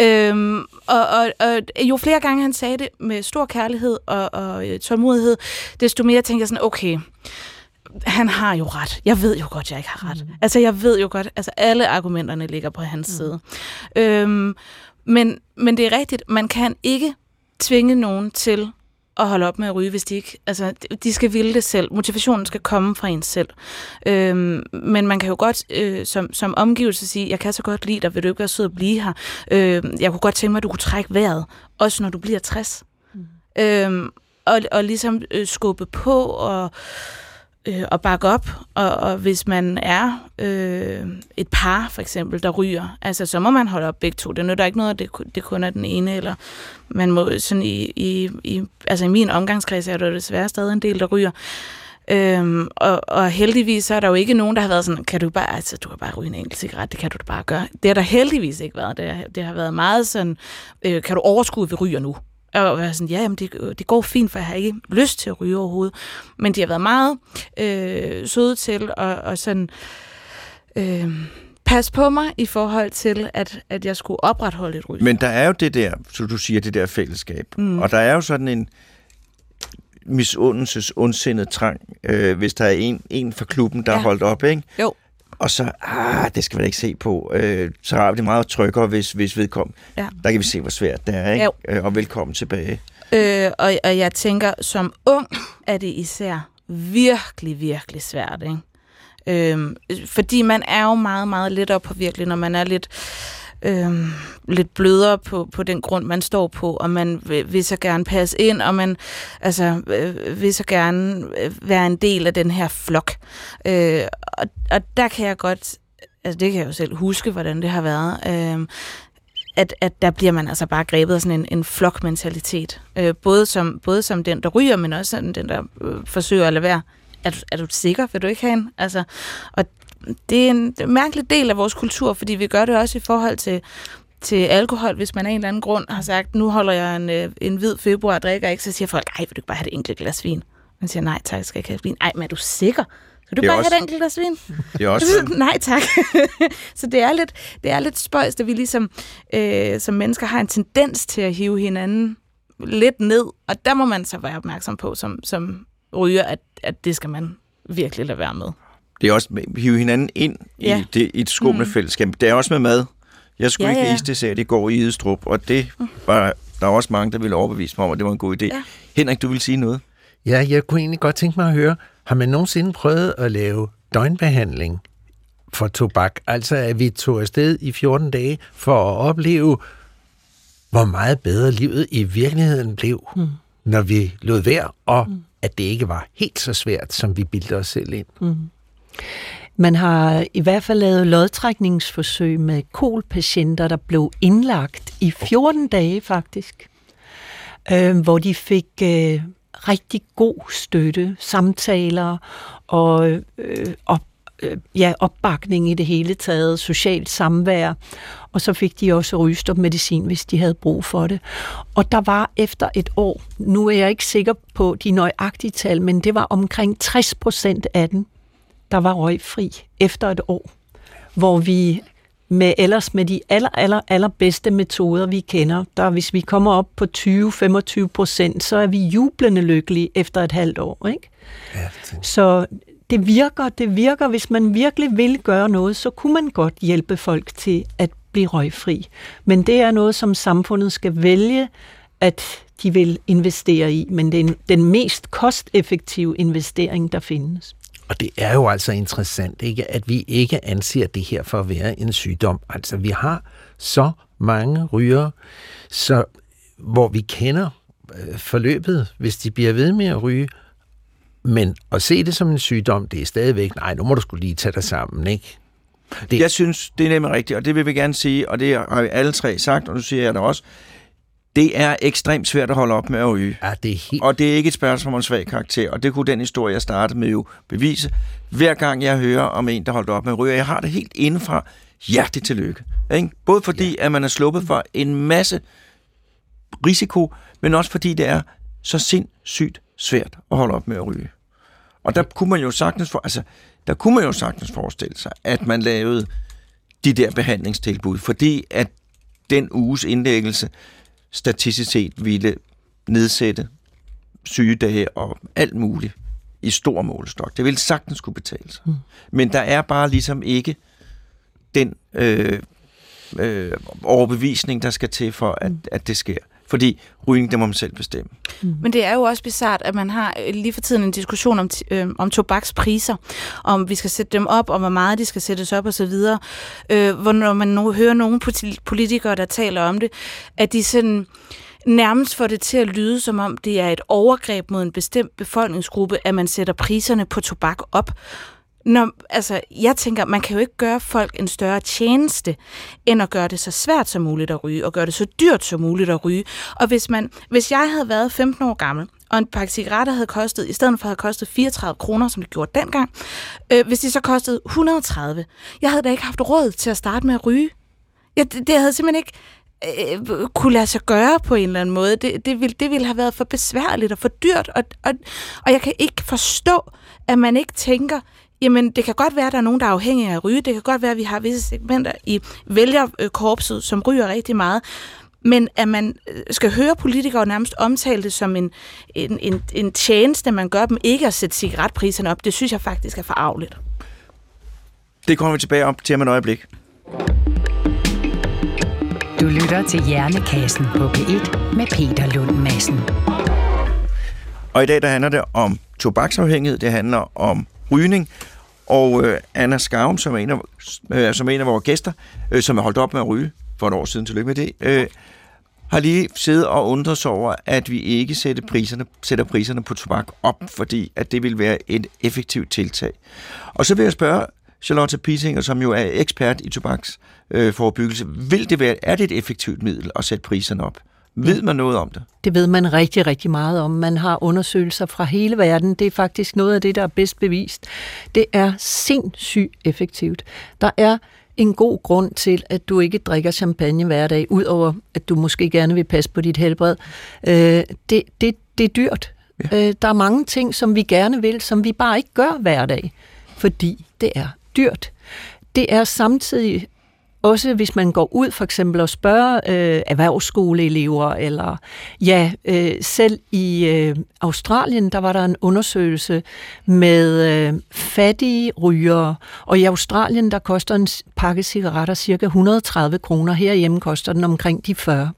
[SPEAKER 6] Og jo flere gange han sagde det med stor kærlighed og tålmodighed, desto mere tænkte jeg sådan, okay, han har jo ret. Jeg ved jo godt, jeg ikke har ret. Altså jeg ved jo godt, altså alle argumenterne ligger på hans side. Men det er rigtigt, man kan ikke tvinge nogen til at holde op med at ryge, hvis de ikke, altså de skal ville det selv. Motivationen skal komme fra en selv. Men man kan jo godt som omgivelse sige, jeg kan så godt lide dig, vil du ikke være sød at blive her? Jeg kunne godt tænke mig, at du kunne trække vejret, også når du bliver 60. Og ligesom skubbe på og bakke op, og hvis man er et par, for eksempel, der ryger, altså så må man holde op begge to. Det nytter ikke noget, at det kun er den ene, eller man må sådan altså i min omgangskreds er der desværre stadig en del, der ryger. Og heldigvis så er der jo ikke nogen, der har været sådan, kan du bare, altså du kan bare ryge en enkelt cigaret, det kan du da bare gøre. Det har der heldigvis ikke været. Det har været meget sådan, kan du overskue, at vi ryger nu? Og jeg sådan, ja, jamen det går fint, for jeg har ikke lyst til at ryge overhovedet. Men de har været meget søde til og sådan passe på mig i forhold til, at jeg skulle opretholde et ryg.
[SPEAKER 3] Men der er jo det der, så du siger, det der fællesskab. Og der er jo sådan en misundelses ondsindet trang, hvis der er en fra klubben, der er holdt op, ikke? Jo. Og så, det skal vi da ikke se på. Så er det meget tryggere, hvis vedkommende. Ja. Der kan vi se, hvor svært det er, ikke? Og velkommen tilbage.
[SPEAKER 6] Og jeg tænker, som ung er det især virkelig, virkelig svært, ikke? Fordi man er jo meget, meget lettere påvirkelig, når man er lidt blødere på den grund, man står på, og man vil så gerne passe ind, og man vil så gerne være en del af den her flok. Og der kan jeg godt, altså det kan jeg jo selv huske, hvordan det har været, at der bliver man altså bare grebet af sådan en flokmentalitet. Både som den, der ryger, men også den, der forsøger at lade være. Er du sikker? Vil du ikke have en? Altså, og det er en mærkelig del af vores kultur, fordi vi gør det også i forhold til alkohol. Hvis man af en eller anden grund har sagt, nu holder jeg en hvid februar og drikker ikke, så siger folk, vil du ikke bare have et enkelt glas vin? Man siger, nej tak, skal jeg ikke have vin. Men er du sikker? Skal du bare have et enkelt glas vin?
[SPEAKER 3] Det er også
[SPEAKER 6] nej tak. Så det er lidt spøjst, at vi ligesom som mennesker har en tendens til at hive hinanden lidt ned, og der må man så være opmærksom på som ryger, at det skal man virkelig lade være med.
[SPEAKER 3] Det er også hive hinanden ind i et skummende fællesskab. Det er også med mad. Jeg skulle ikke isdessert i går i Idestrup, og det var der også mange, der ville overbevise mig om, at det var en god idé. Ja. Henrik, du vil sige noget?
[SPEAKER 4] Ja, jeg kunne egentlig godt tænke mig at høre, har man nogensinde prøvet at lave døgnbehandling for tobak? Altså, at vi tog afsted i 14 dage for at opleve, hvor meget bedre livet i virkeligheden blev, når vi lod være, og at det ikke var helt så svært, som vi bildte os selv ind.
[SPEAKER 5] Man har i hvert fald lavet lodtrækningsforsøg med KOL-patienter, der blev indlagt i 14 dage faktisk, hvor de fik rigtig god støtte, samtaler og opbakning i det hele taget, socialt samvær, og så fik de også rygestopmedicin, hvis de havde brug for det. Og der var efter et år, nu er jeg ikke sikker på de nøjagtige tal, men det var omkring 60% af dem, der var røgfri efter et år, hvor vi ellers med de allerbedste metoder, vi kender, der hvis vi kommer op på 20-25%, så er vi jublende lykkelige efter et halvt år, ikke? Ja, så det virker, hvis man virkelig vil gøre noget, så kunne man godt hjælpe folk til at blive røgfri. Men det er noget, som samfundet skal vælge, at de vil investere i, men det er den mest kosteffektive investering, der findes.
[SPEAKER 4] Og det er jo altså interessant, ikke, at vi ikke anser det her for at være en sygdom. Altså, vi har så mange rygere, så, hvor vi kender forløbet, hvis de bliver ved med at ryge, men at se det som en sygdom, det er stadigvæk, nej, nu må du skulle lige tage dig sammen, ikke?
[SPEAKER 3] Jeg synes, det er nemlig rigtigt, og det vil vi gerne sige, og det har vi alle tre sagt, og nu siger jeg det også, det er ekstremt svært at holde op med at ryge.
[SPEAKER 4] Ja, det er helt...
[SPEAKER 3] Og det er ikke et spørgsmål om svag karakter, og det kunne den historie, jeg startede med jo bevise. Hver gang jeg hører om en, der holdt op med at ryge, jeg har det helt indefra, hjertelig tillykke. Ikke? Både fordi, at man er sluppet for en masse risiko, men også fordi det er så sindssygt svært at holde op med at ryge. Og der kunne man jo sagtens forestille sig, at man lavede de der behandlingstilbud, fordi at den uges indlæggelse statistisk set ville nedsætte sygedage og alt muligt i stor målestok. Det ville sagtens kunne betale sig. Men der er bare ligesom ikke den overbevisning, der skal til for, at det sker. Fordi rygning, det må man selv bestemme.
[SPEAKER 6] Men det er jo også bizart, at man har lige for tiden en diskussion om tobakspriser, om vi skal sætte dem op, og hvor meget de skal sættes op osv. Hvor når man nu hører nogle politikere, der taler om det, at de sådan nærmest får det til at lyde, som om det er et overgreb mod en bestemt befolkningsgruppe, at man sætter priserne på tobak op. Jeg tænker, man kan jo ikke gøre folk en større tjeneste, end at gøre det så svært som muligt at ryge, og gøre det så dyrt som muligt at ryge. Og hvis jeg havde været 15 år gammel, og en pakke cigaretter havde kostet, i stedet for havde kostet 34 kroner, som det gjorde dengang, hvis de så kostede 130, jeg havde da ikke haft råd til at starte med at ryge. Det havde simpelthen ikke kunne lade sig gøre på en eller anden måde. Det ville have været for besværligt og for dyrt, og jeg kan ikke forstå, at man ikke tænker, jamen, det kan godt være, at der er nogen, der er afhængige af at ryge. Det kan godt være, at vi har visse segmenter i vælgerkorpset, som ryger rigtig meget. Men at man skal høre politikere nærmest omtale det som en tjeneste, man gør dem, ikke at sætte cigaretpriserne op, det synes jeg faktisk er forarveligt.
[SPEAKER 3] Det kommer vi tilbage op til om et øjeblik.
[SPEAKER 1] Du lytter til Hjernekassen på P1 med Peter Lund Madsen.
[SPEAKER 3] Og i dag der handler det om tobaksafhængighed, det handler om rygning, og Anna Skarum, som er en af vores gæster, som er holdt op med at ryge for et år siden, tillykke med det, har lige siddet og undret sig over, at vi ikke sætter priserne på tobak op, fordi at det vil være et effektivt tiltag. Og så vil jeg spørge Charlotte Piesinger, som jo er ekspert i tobaksforebyggelse, er det et effektivt middel at sætte priserne op? Ved man noget om det?
[SPEAKER 5] Det ved man rigtig, rigtig meget om. Man har undersøgelser fra hele verden. Det er faktisk noget af det, der er bedst bevist. Det er sindssygt effektivt. Der er en god grund til, at du ikke drikker champagne hver dag, udover at du måske gerne vil passe på dit helbred. Det er dyrt. Ja. Der er mange ting, som vi gerne vil, som vi bare ikke gør hver dag, fordi det er dyrt. Det er samtidig også hvis man går ud for eksempel og spørger erhvervsskoleelever, eller selv i Australien, der var der en undersøgelse med fattige rygere, og i Australien, der koster en pakke cigaretter cirka 130 kroner, herhjemme koster den omkring de 40.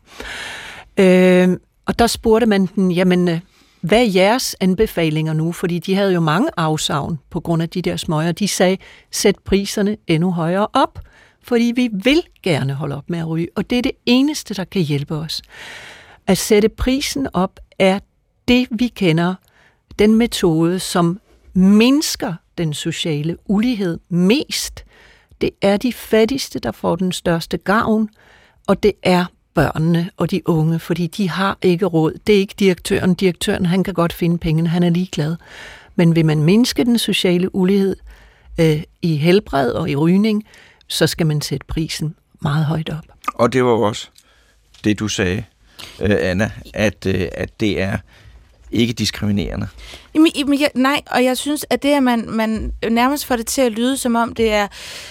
[SPEAKER 5] Og der spurgte man den, jamen, hvad er jeres anbefalinger nu? Fordi de havde jo mange afsavn på grund af de der smøger. De sagde, sæt priserne endnu højere op, fordi vi vil gerne holde op med at ryge, og det er det eneste, der kan hjælpe os. At sætte prisen op er det, vi kender, den metode, som mindsker den sociale ulighed mest. Det er de fattigste, der får den største gavn, og det er børnene og de unge, fordi de har ikke råd. Det er ikke direktøren. Direktøren, han kan godt finde pengene, han er ligeglad. Men vil man mindske den sociale ulighed i helbred og i rygning, så skal man sætte prisen meget højt op.
[SPEAKER 3] Og det var jo også det, du sagde, Anna, at det er ikke diskriminerende.
[SPEAKER 6] Nej, og jeg synes, at det, at man nærmest får det til at lyde, som om det er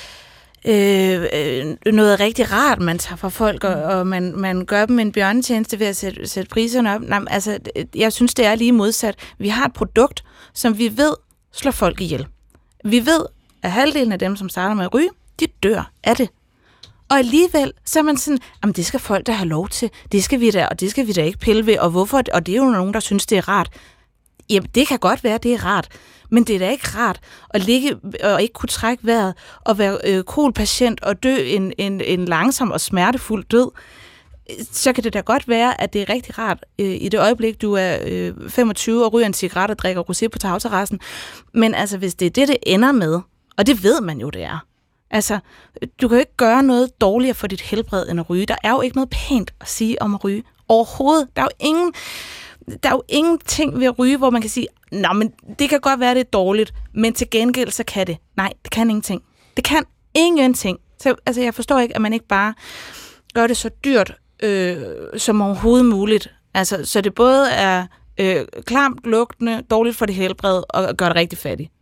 [SPEAKER 6] noget rigtig rart, man tager fra folk, og man gør dem en bjørnetjeneste ved at sætte priserne op. Nej, altså, jeg synes, det er lige modsat. Vi har et produkt, som vi ved slår folk ihjel. Vi ved, at halvdelen af dem, som starter med at ryge, de dør af det. Og alligevel, så er man sådan, jamen det skal folk da have lov til, det skal vi da, og det skal vi da ikke pille ved, og hvorfor, og det er jo nogen, der synes, det er rart. Jamen, det kan godt være, det er rart, men det er da ikke rart at ligge og ikke kunne trække vejret, og være KOL-patient og dø en langsom og smertefuld død. Så kan det da godt være, at det er rigtig rart i det øjeblik, du er 25 og ryger en cigaret og drikker rosé på tagterrassen. Men altså, hvis det er det ender med, og det ved man jo, det er. Altså, du kan jo ikke gøre noget dårligere for dit helbred end at ryge. Der er jo ikke noget pænt at sige om at ryge overhovedet. Der er jo ingenting ved at ryge, hvor man kan sige, nå, men det kan godt være, det er dårligt, men til gengæld så kan det. Nej, det kan ingenting. Det kan ingenting. Så altså, jeg forstår ikke, at man ikke bare gør det så dyrt som overhovedet muligt. Altså, så det både er klamt, lugtende, dårligt for det helbred og gør det rigtig fattigt.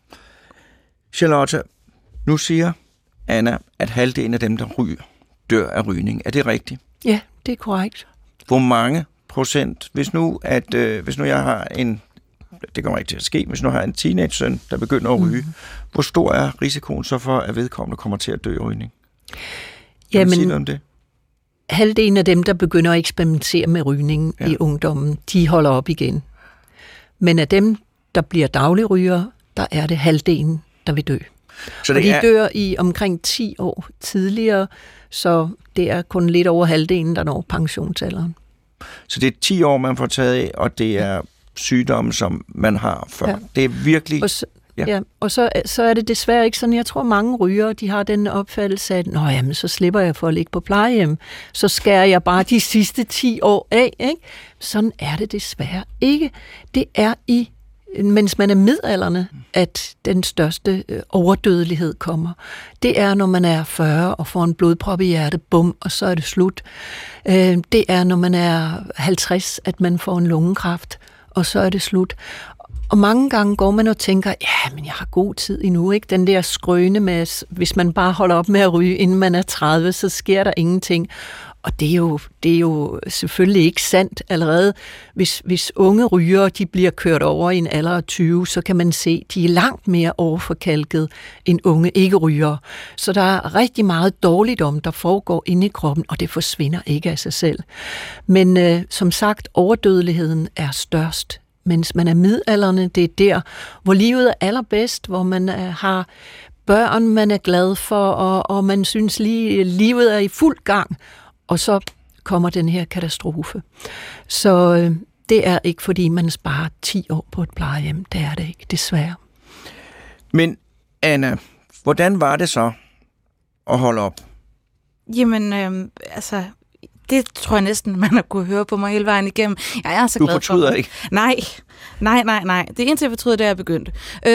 [SPEAKER 3] Charlotte, nu siger Anna, at halvdelen af dem, der ryger, dør af rygning. Er det rigtigt?
[SPEAKER 5] Ja, det er korrekt.
[SPEAKER 3] Hvor mange procent, hvis nu jeg har en, det kommer ikke til at ske, hvis nu har en teenage-søn, der begynder at ryge, hvor stor er risikoen så for, at vedkommende kommer til at dø af rygning? Kan man sige noget om det?
[SPEAKER 5] Halvdelen af dem, der begynder at eksperimentere med rygning i ungdommen, de holder op igen. Men af dem, der bliver dagligrygere, der er det halvdelen, der vil dø. Så det de dør i omkring 10 år tidligere, så det er kun lidt over halvdelen, der når pensionsalderen.
[SPEAKER 3] Så det er 10 år, man får taget af, og det er sygdomme, som man har før. Ja. Det er virkelig...
[SPEAKER 5] Og så er det desværre ikke sådan, jeg tror mange rygere, de har den opfattelse af, nå jamen, så slipper jeg for at ligge på plejehjem, så skærer jeg bare de sidste 10 år af, ikke? Sådan er det desværre ikke. Det er mens man er midaldrende, at den største overdødelighed kommer. Det er, når man er 40 og får en blodprop i hjertet, bum, og så er det slut. Det er, når man er 50, at man får en lungekræft, og så er det slut. Og mange gange går man og tænker, ja, men jeg har god tid endnu, ikke? Den der skrøne med, hvis man bare holder op med at ryge, inden man er 30, så sker der ingenting. Og det er jo selvfølgelig ikke sandt allerede. Hvis unge rygere, de bliver kørt over i en alder af 20, så kan man se, at de er langt mere overforkalket end unge ikke-rygere. Så der er rigtig meget dårligdom, der foregår inde i kroppen, og det forsvinder ikke af sig selv. Men som sagt, overdødeligheden er størst. Mens man er midaldrende, det er der, hvor livet er allerbedst, hvor man har børn, man er glad for, og man synes livet er i fuld gang. Og så kommer den her katastrofe. Så det er ikke, fordi man sparer 10 år på et plejehjem. Det er det ikke, desværre.
[SPEAKER 3] Men Anna, hvordan var det så at holde op?
[SPEAKER 6] Jamen, det tror jeg næsten, man har kunne høre på mig hele vejen igennem. Jeg er så glad for.
[SPEAKER 3] Du fortryder ikke?
[SPEAKER 6] Nej. Det eneste, jeg fortryder, det er, at jeg begyndte.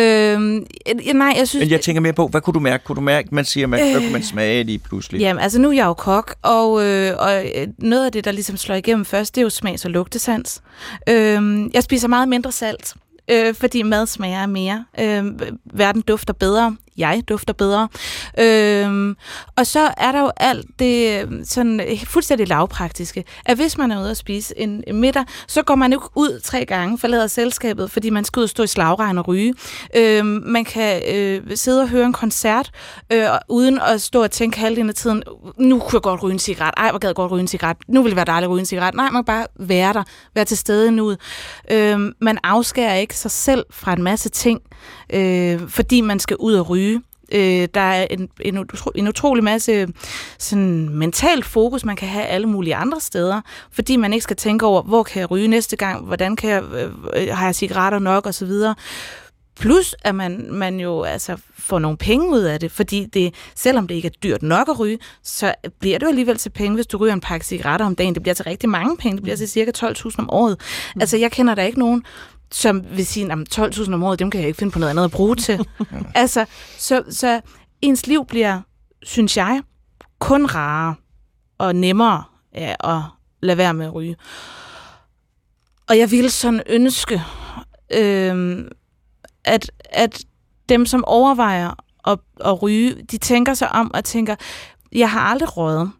[SPEAKER 6] Nej, jeg synes...
[SPEAKER 3] Men jeg tænker mere på, hvad kunne du mærke? Kunne du mærke, man siger, hvad kunne man smage lige pludselig?
[SPEAKER 6] Jamen, altså nu er jeg jo kok, og noget af det, der ligesom slår igennem først, det er jo smags- og lugtesans. Jeg spiser meget mindre salt, fordi mad smager mere. Verden dufter bedre. Jeg dufter bedre. Og så er der jo alt det sådan fuldstændig lavpraktiske, at hvis man er ude at spise en middag, så går man ikke ud 3 gange, forlader selskabet, fordi man skal ud og stå i slagregn og ryge. Man kan sidde og høre en koncert, uden at stå og tænke halvdelen af tiden, nu kunne jeg godt ryge en cigaret. Ej, hvor gad jeg godt ryge en cigaret. Nu ville det være dejligt at ryge en cigaret. Nej, man kan bare være der. Være til stede nu. Man afskærer ikke sig selv fra en masse ting, fordi man skal ud og ryge. Der er en utrolig masse sådan mental fokus, man kan have alle mulige andre steder, fordi man ikke skal tænke over, hvor kan jeg ryge næste gang, hvordan kan jeg, har jeg cigaretter nok og så videre. Plus at man jo altså får nogle penge ud af det, fordi det, selvom det ikke er dyrt nok at ryge, så bliver det jo alligevel til penge, hvis du ryger en pakke cigaretter om dagen. Det bliver til rigtig mange penge, det bliver til cirka 12.000 om året. Altså jeg kender da ikke nogen, som vil sige, at 12.000 om året, dem kan jeg ikke finde på noget andet at bruge til. Altså, så ens liv bliver, synes jeg, kun rarere og nemmere at lade være med at ryge. Og jeg ville sådan ønske, at dem, som overvejer at ryge, de tænker sig om og tænker, jeg har aldrig røget.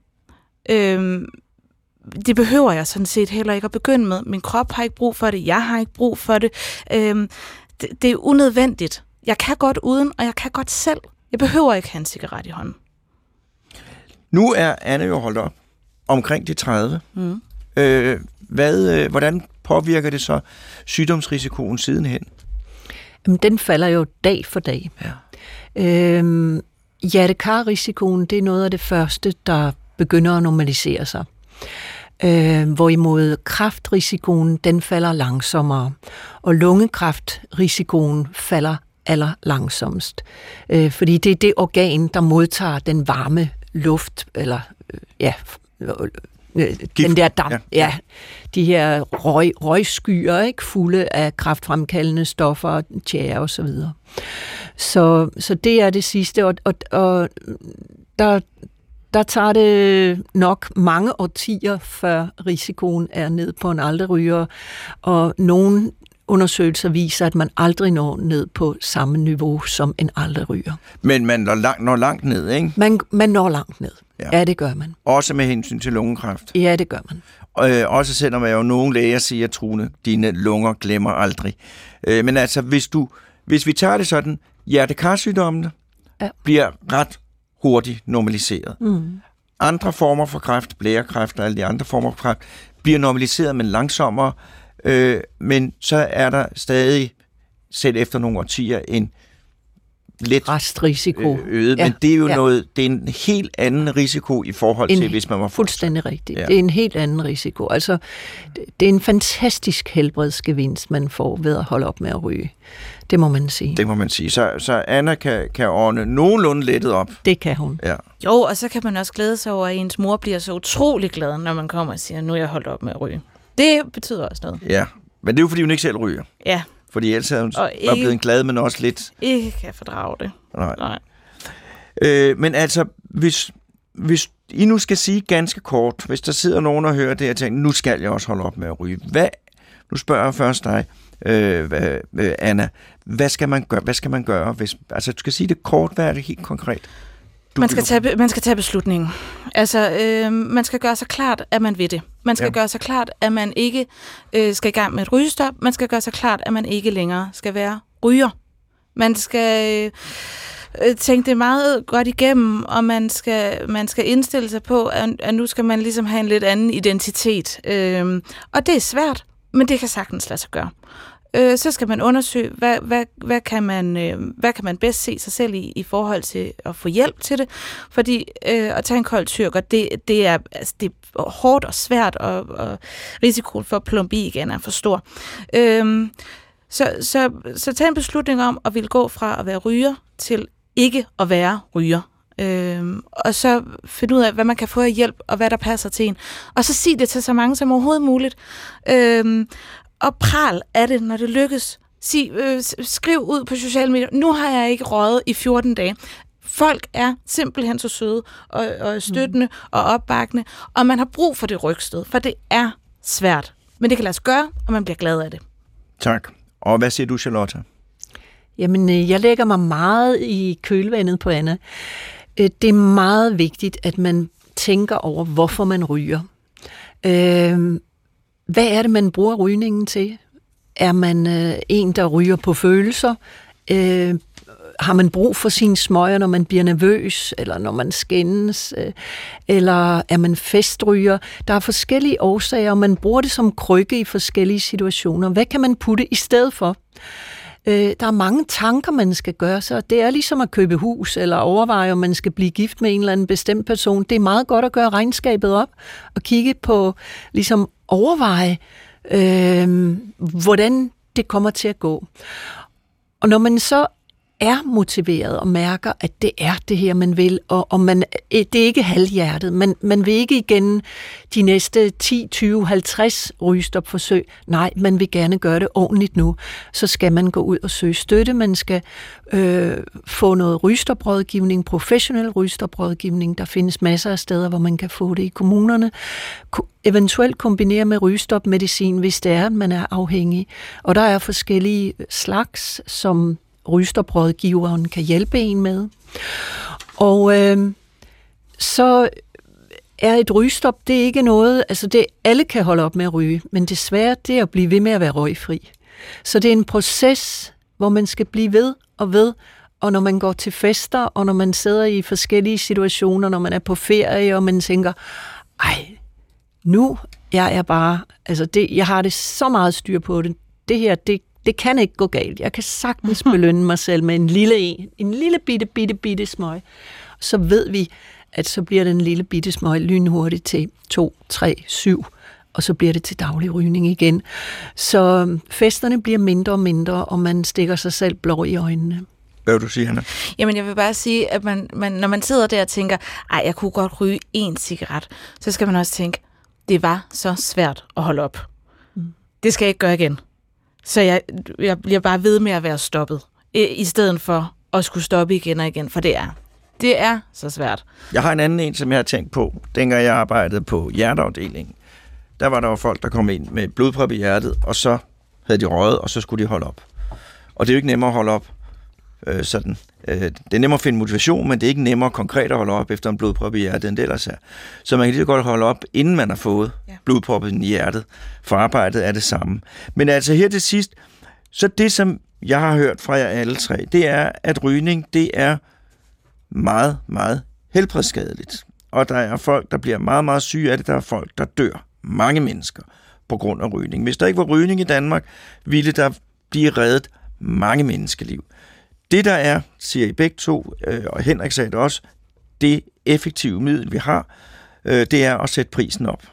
[SPEAKER 6] Det behøver jeg sådan set heller ikke at begynde med. Min krop har ikke brug for det, jeg har ikke brug for det. Det er unødvendigt. Jeg kan godt uden, og jeg kan godt selv. Jeg behøver ikke have en cigaret i hånden.
[SPEAKER 3] Nu er Anna jo holdt op omkring de 30. Hvordan påvirker det så sygdomsrisikoen sidenhen?
[SPEAKER 5] Jamen, den falder jo dag for dag. Ja. Hjertekarrisikoen, det er noget af det første, der begynder at normalisere sig. Hvorimod kræftrisikoen, den falder langsommere. Og lungekræftrisikoen falder allerlangsomst. Fordi det er det organ, der modtager den varme luft, eller den der damp, de her røgskyer, ikke, fulde af kræftfremkaldende stoffer, tjære og så videre. Så det er det sidste, og der tager det nok mange årtier, før risikoen er ned på en aldrig ryger, og nogle undersøgelser viser, at man aldrig når ned på samme niveau som en aldrig ryger.
[SPEAKER 3] Men man når langt ned, ikke?
[SPEAKER 5] Man når langt ned. Ja, det gør man.
[SPEAKER 3] Også med hensyn til lungekræft.
[SPEAKER 5] Ja, det gør man.
[SPEAKER 3] Også selvom jo nogle læger siger, Trune, dine lunger glemmer aldrig. Men altså, hvis vi tager det sådan, hjertekarsygdommene bliver ret hurtigt normaliseret. Andre former for kræft, blærekræft og alle de andre former for kræft, bliver normaliseret, men langsommere. Men så er der stadig, selv efter nogle årtier, en lidt
[SPEAKER 5] restrisiko
[SPEAKER 3] øget, men det er jo noget, det er en helt anden risiko i forhold til, hvis man var
[SPEAKER 5] fuldstændig rigtigt. Ja. Det er en helt anden risiko. Altså, det er en fantastisk helbredsgevinst, man får ved at holde op med at ryge. Det må man sige.
[SPEAKER 3] Det må man sige. Så Anna kan ordne nogenlunde lettet op.
[SPEAKER 5] Det kan hun.
[SPEAKER 3] Ja.
[SPEAKER 6] Jo, og så kan man også glæde sig over, at ens mor bliver så utrolig glad, når man kommer og siger, nu er jeg holdt op med at ryge. Det betyder også noget.
[SPEAKER 3] Ja, men det er jo, fordi hun ikke selv ryger.
[SPEAKER 6] Ja.
[SPEAKER 3] Fordi ellers er hun bare blevet en glad, men også lidt...
[SPEAKER 6] Ikke kan fordrage det. Nej.
[SPEAKER 3] Men altså, hvis I nu skal sige ganske kort, hvis der sidder nogen og hører det, og tænker, nu skal jeg også holde op med at ryge. Nu spørger jeg først dig, Anna, hvad skal man gøre? Altså, du skal sige det kort, hvad er det helt konkret?
[SPEAKER 6] Man skal tage beslutningen. Altså, man skal gøre sig klart, at man vil det. Man skal gøre sig klart, at man ikke skal i gang med et rygestop. Man skal gøre sig klart, at man ikke længere skal være ryger. Man skal tænke det meget godt igennem, og man skal indstille sig på, at nu skal man ligesom have en lidt anden identitet. Og det er svært, men det kan sagtens lade sig gøre. Så skal man undersøge, hvad kan man bedst se sig selv i forhold til at få hjælp til det. Fordi at tage en kold tyrker, det er hårdt og svært, og risikoen for at plumpe i igen er for stor. Så tag en beslutning om at ville gå fra at være ryger til ikke at være ryger. Og så finde ud af, hvad man kan få af hjælp, og hvad der passer til en. Og så sig det til så mange som overhovedet muligt. Og pral af det, når det lykkes. Skriv ud på sociale medier, nu har jeg ikke røget i 14 dage. Folk er simpelthen så søde og støttende og opbakkende, og man har brug for det rygsted, for det er svært. Men det kan lade sig gøre, og man bliver glad af det.
[SPEAKER 3] Tak. Og hvad siger du, Charlotte?
[SPEAKER 5] Jamen, jeg lægger mig meget i kølvandet på Anna. Det er meget vigtigt, at man tænker over, hvorfor man ryger. Hvad er det, man bruger rygningen til? Er man en, der ryger på følelser? Har man brug for sine smøger, når man bliver nervøs, eller når man skændes? Eller er man festryger? Der er forskellige årsager, og man bruger det som krykke i forskellige situationer. Hvad kan man putte i stedet for? Der er mange tanker, man skal gøre sig. Det er ligesom at købe hus, eller overveje, om man skal blive gift med en eller anden bestemt person. Det er meget godt at gøre regnskabet op, og kigge på, ligesom overveje, hvordan det kommer til at gå. Og når man så er motiveret og mærker, at det er det her, man vil, og man, det er ikke halvhjertet. Man vil ikke igen de næste 10, 20, 50 rygestopforsøg. Nej, man vil gerne gøre det ordentligt nu. Så skal man gå ud og søge støtte. Man skal få noget rygestoprådgivning, professionel rygestoprådgivning. Der findes masser af steder, hvor man kan få det i kommunerne. Eventuelt kombinere med rygestopmedicin, hvis det er, at man er afhængig. Og der er forskellige slags, som rygestoprådgiveren kan hjælpe en med. Og så er et rygestop, det er ikke noget, altså alle kan holde op med at ryge, men det svære, det er at blive ved med at være røgfri. Så det er en proces, hvor man skal blive ved og ved, og når man går til fester, og når man sidder i forskellige situationer, når man er på ferie, og man tænker, nu jeg er bare, altså jeg har det så meget styr på det. Det her, det kan ikke gå galt. Jeg kan sagtens belønne mig selv med en lille bitte smøg. Så ved vi, at så bliver den lille bitte smøg lynhurtigt til 2, 3, 7, og så bliver det til daglig rygning igen. Så festerne bliver mindre og mindre, og man stikker sig selv blå i øjnene.
[SPEAKER 3] Hvad vil du sige, Hanna?
[SPEAKER 6] Jamen, jeg vil bare sige, at man, når man sidder der og tænker, jeg kunne godt ryge 1 cigaret, så skal man også tænke, det var så svært at holde op. Det skal jeg ikke gøre igen. Så jeg bliver bare ved med at være stoppet, i stedet for at skulle stoppe igen og igen, for det er så svært.
[SPEAKER 3] Jeg har en anden en, som jeg har tænkt på, dengang jeg arbejdede på hjerteafdelingen. Der var der jo folk, der kom ind med blodprop i hjertet, og så havde de røget, og så skulle de holde op. Og det er jo ikke nemmere at holde op sådan. Det er nemmere at finde motivation, men det er ikke nemmere konkret at holde op efter en blodprop i hjertet, end det ellers er. Så man kan lige godt holde op, inden man har fået blodproppen i hjertet, for arbejdet er det samme. Men altså her til sidst, så det som jeg har hørt fra jer alle tre, det er, at rygning, det er meget, meget helbredsskadeligt. Og der er folk, der bliver meget, meget syge af det. Der er folk, der dør. Mange mennesker på grund af rygning. Hvis der ikke var rygning i Danmark, ville der blive reddet mange menneskeliv. Det der er, siger I begge to, og Henrik sagde det også, det effektive middel, vi har, det er at sætte prisen op.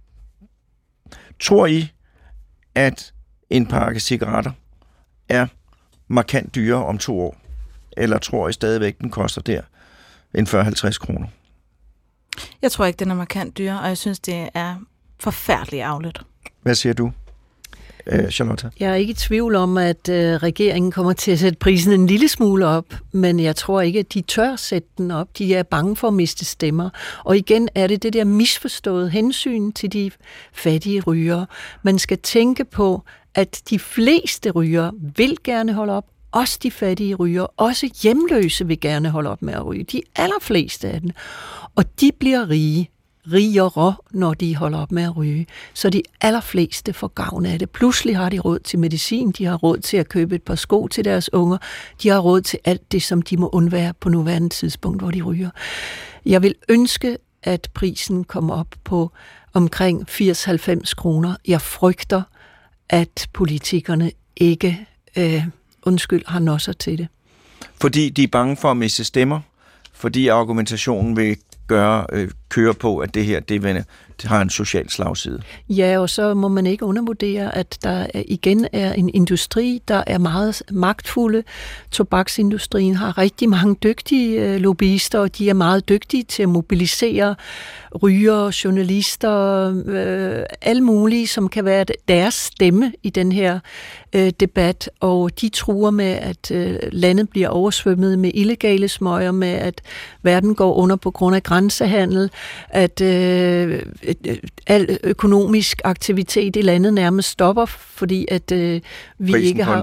[SPEAKER 3] Tror I, at en pakke cigaretter er markant dyrere om 2 år? Eller tror I stadigvæk, den koster der en 40-50 kroner?
[SPEAKER 6] Jeg tror ikke, den er markant dyrere, og jeg synes, det er forfærdeligt ærgerligt.
[SPEAKER 3] Hvad siger du, Charlotte?
[SPEAKER 5] Jeg er ikke i tvivl om, at regeringen kommer til at sætte prisen en lille smule op, men jeg tror ikke, at de tør sætte den op. De er bange for at miste stemmer. Og igen er det der misforståede hensyn til de fattige rygere. Man skal tænke på, at de fleste rygere vil gerne holde op. Også de fattige rygere, også hjemløse vil gerne holde op med at ryge. De allerfleste af dem. Og de bliver rigere, når de holder op med at ryge. Så de allerfleste får gavn af det. Pludselig har de råd til medicin, de har råd til at købe et par sko til deres unger, de har råd til alt det, som de må undvære på nuværende tidspunkt, hvor de ryger. Jeg vil ønske, at prisen kommer op på omkring 80-90 kroner. Jeg frygter, at politikerne ikke har nosser til det.
[SPEAKER 3] Fordi de er bange for at miste stemmer? Fordi argumentationen vil køre på, at det her det har en social slagside.
[SPEAKER 5] Ja, og så må man ikke undervurdere, at der igen er en industri, der er meget magtfulde. Tobaksindustrien har rigtig mange dygtige lobbyister, og de er meget dygtige til at mobilisere rygere, journalister, alle mulige, som kan være deres stemme i den her debat, og de truer med, at landet bliver oversvømmet med illegale smøger, med at verden går under på grund af grænsehandel, at al økonomisk aktivitet i landet nærmest stopper, fordi at vi
[SPEAKER 3] prisen
[SPEAKER 5] ikke har...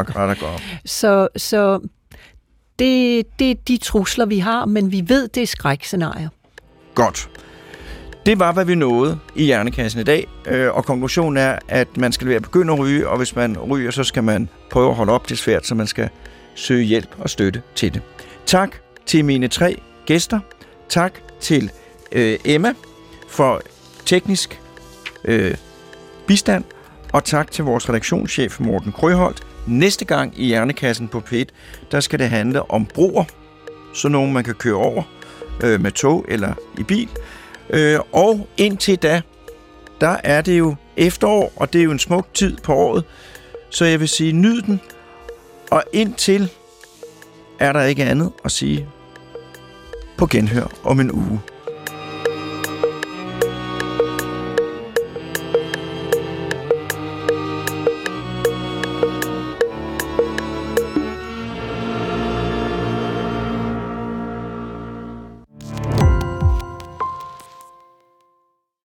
[SPEAKER 5] Så det er de trusler, vi har, men vi ved, det er skrækscenarier.
[SPEAKER 3] Godt. Det var, hvad vi nåede i Hjernekassen i dag, og konklusionen er, at man skal være begynde at ryge, og hvis man ryger, så skal man prøve at holde op. Det er svært, så man skal søge hjælp og støtte til det. Tak til mine 3 gæster. Tak til Emma for teknisk bistand, og tak til vores redaktionschef Morten Krøholt. Næste gang i Hjernekassen på P1, der skal det handle om broer, så nogen man kan køre over med tog eller i bil. Og indtil da, der er det jo efterår, og det er jo en smuk tid på året, så jeg vil sige, nyd den, og indtil er der ikke andet at sige på genhør om en uge.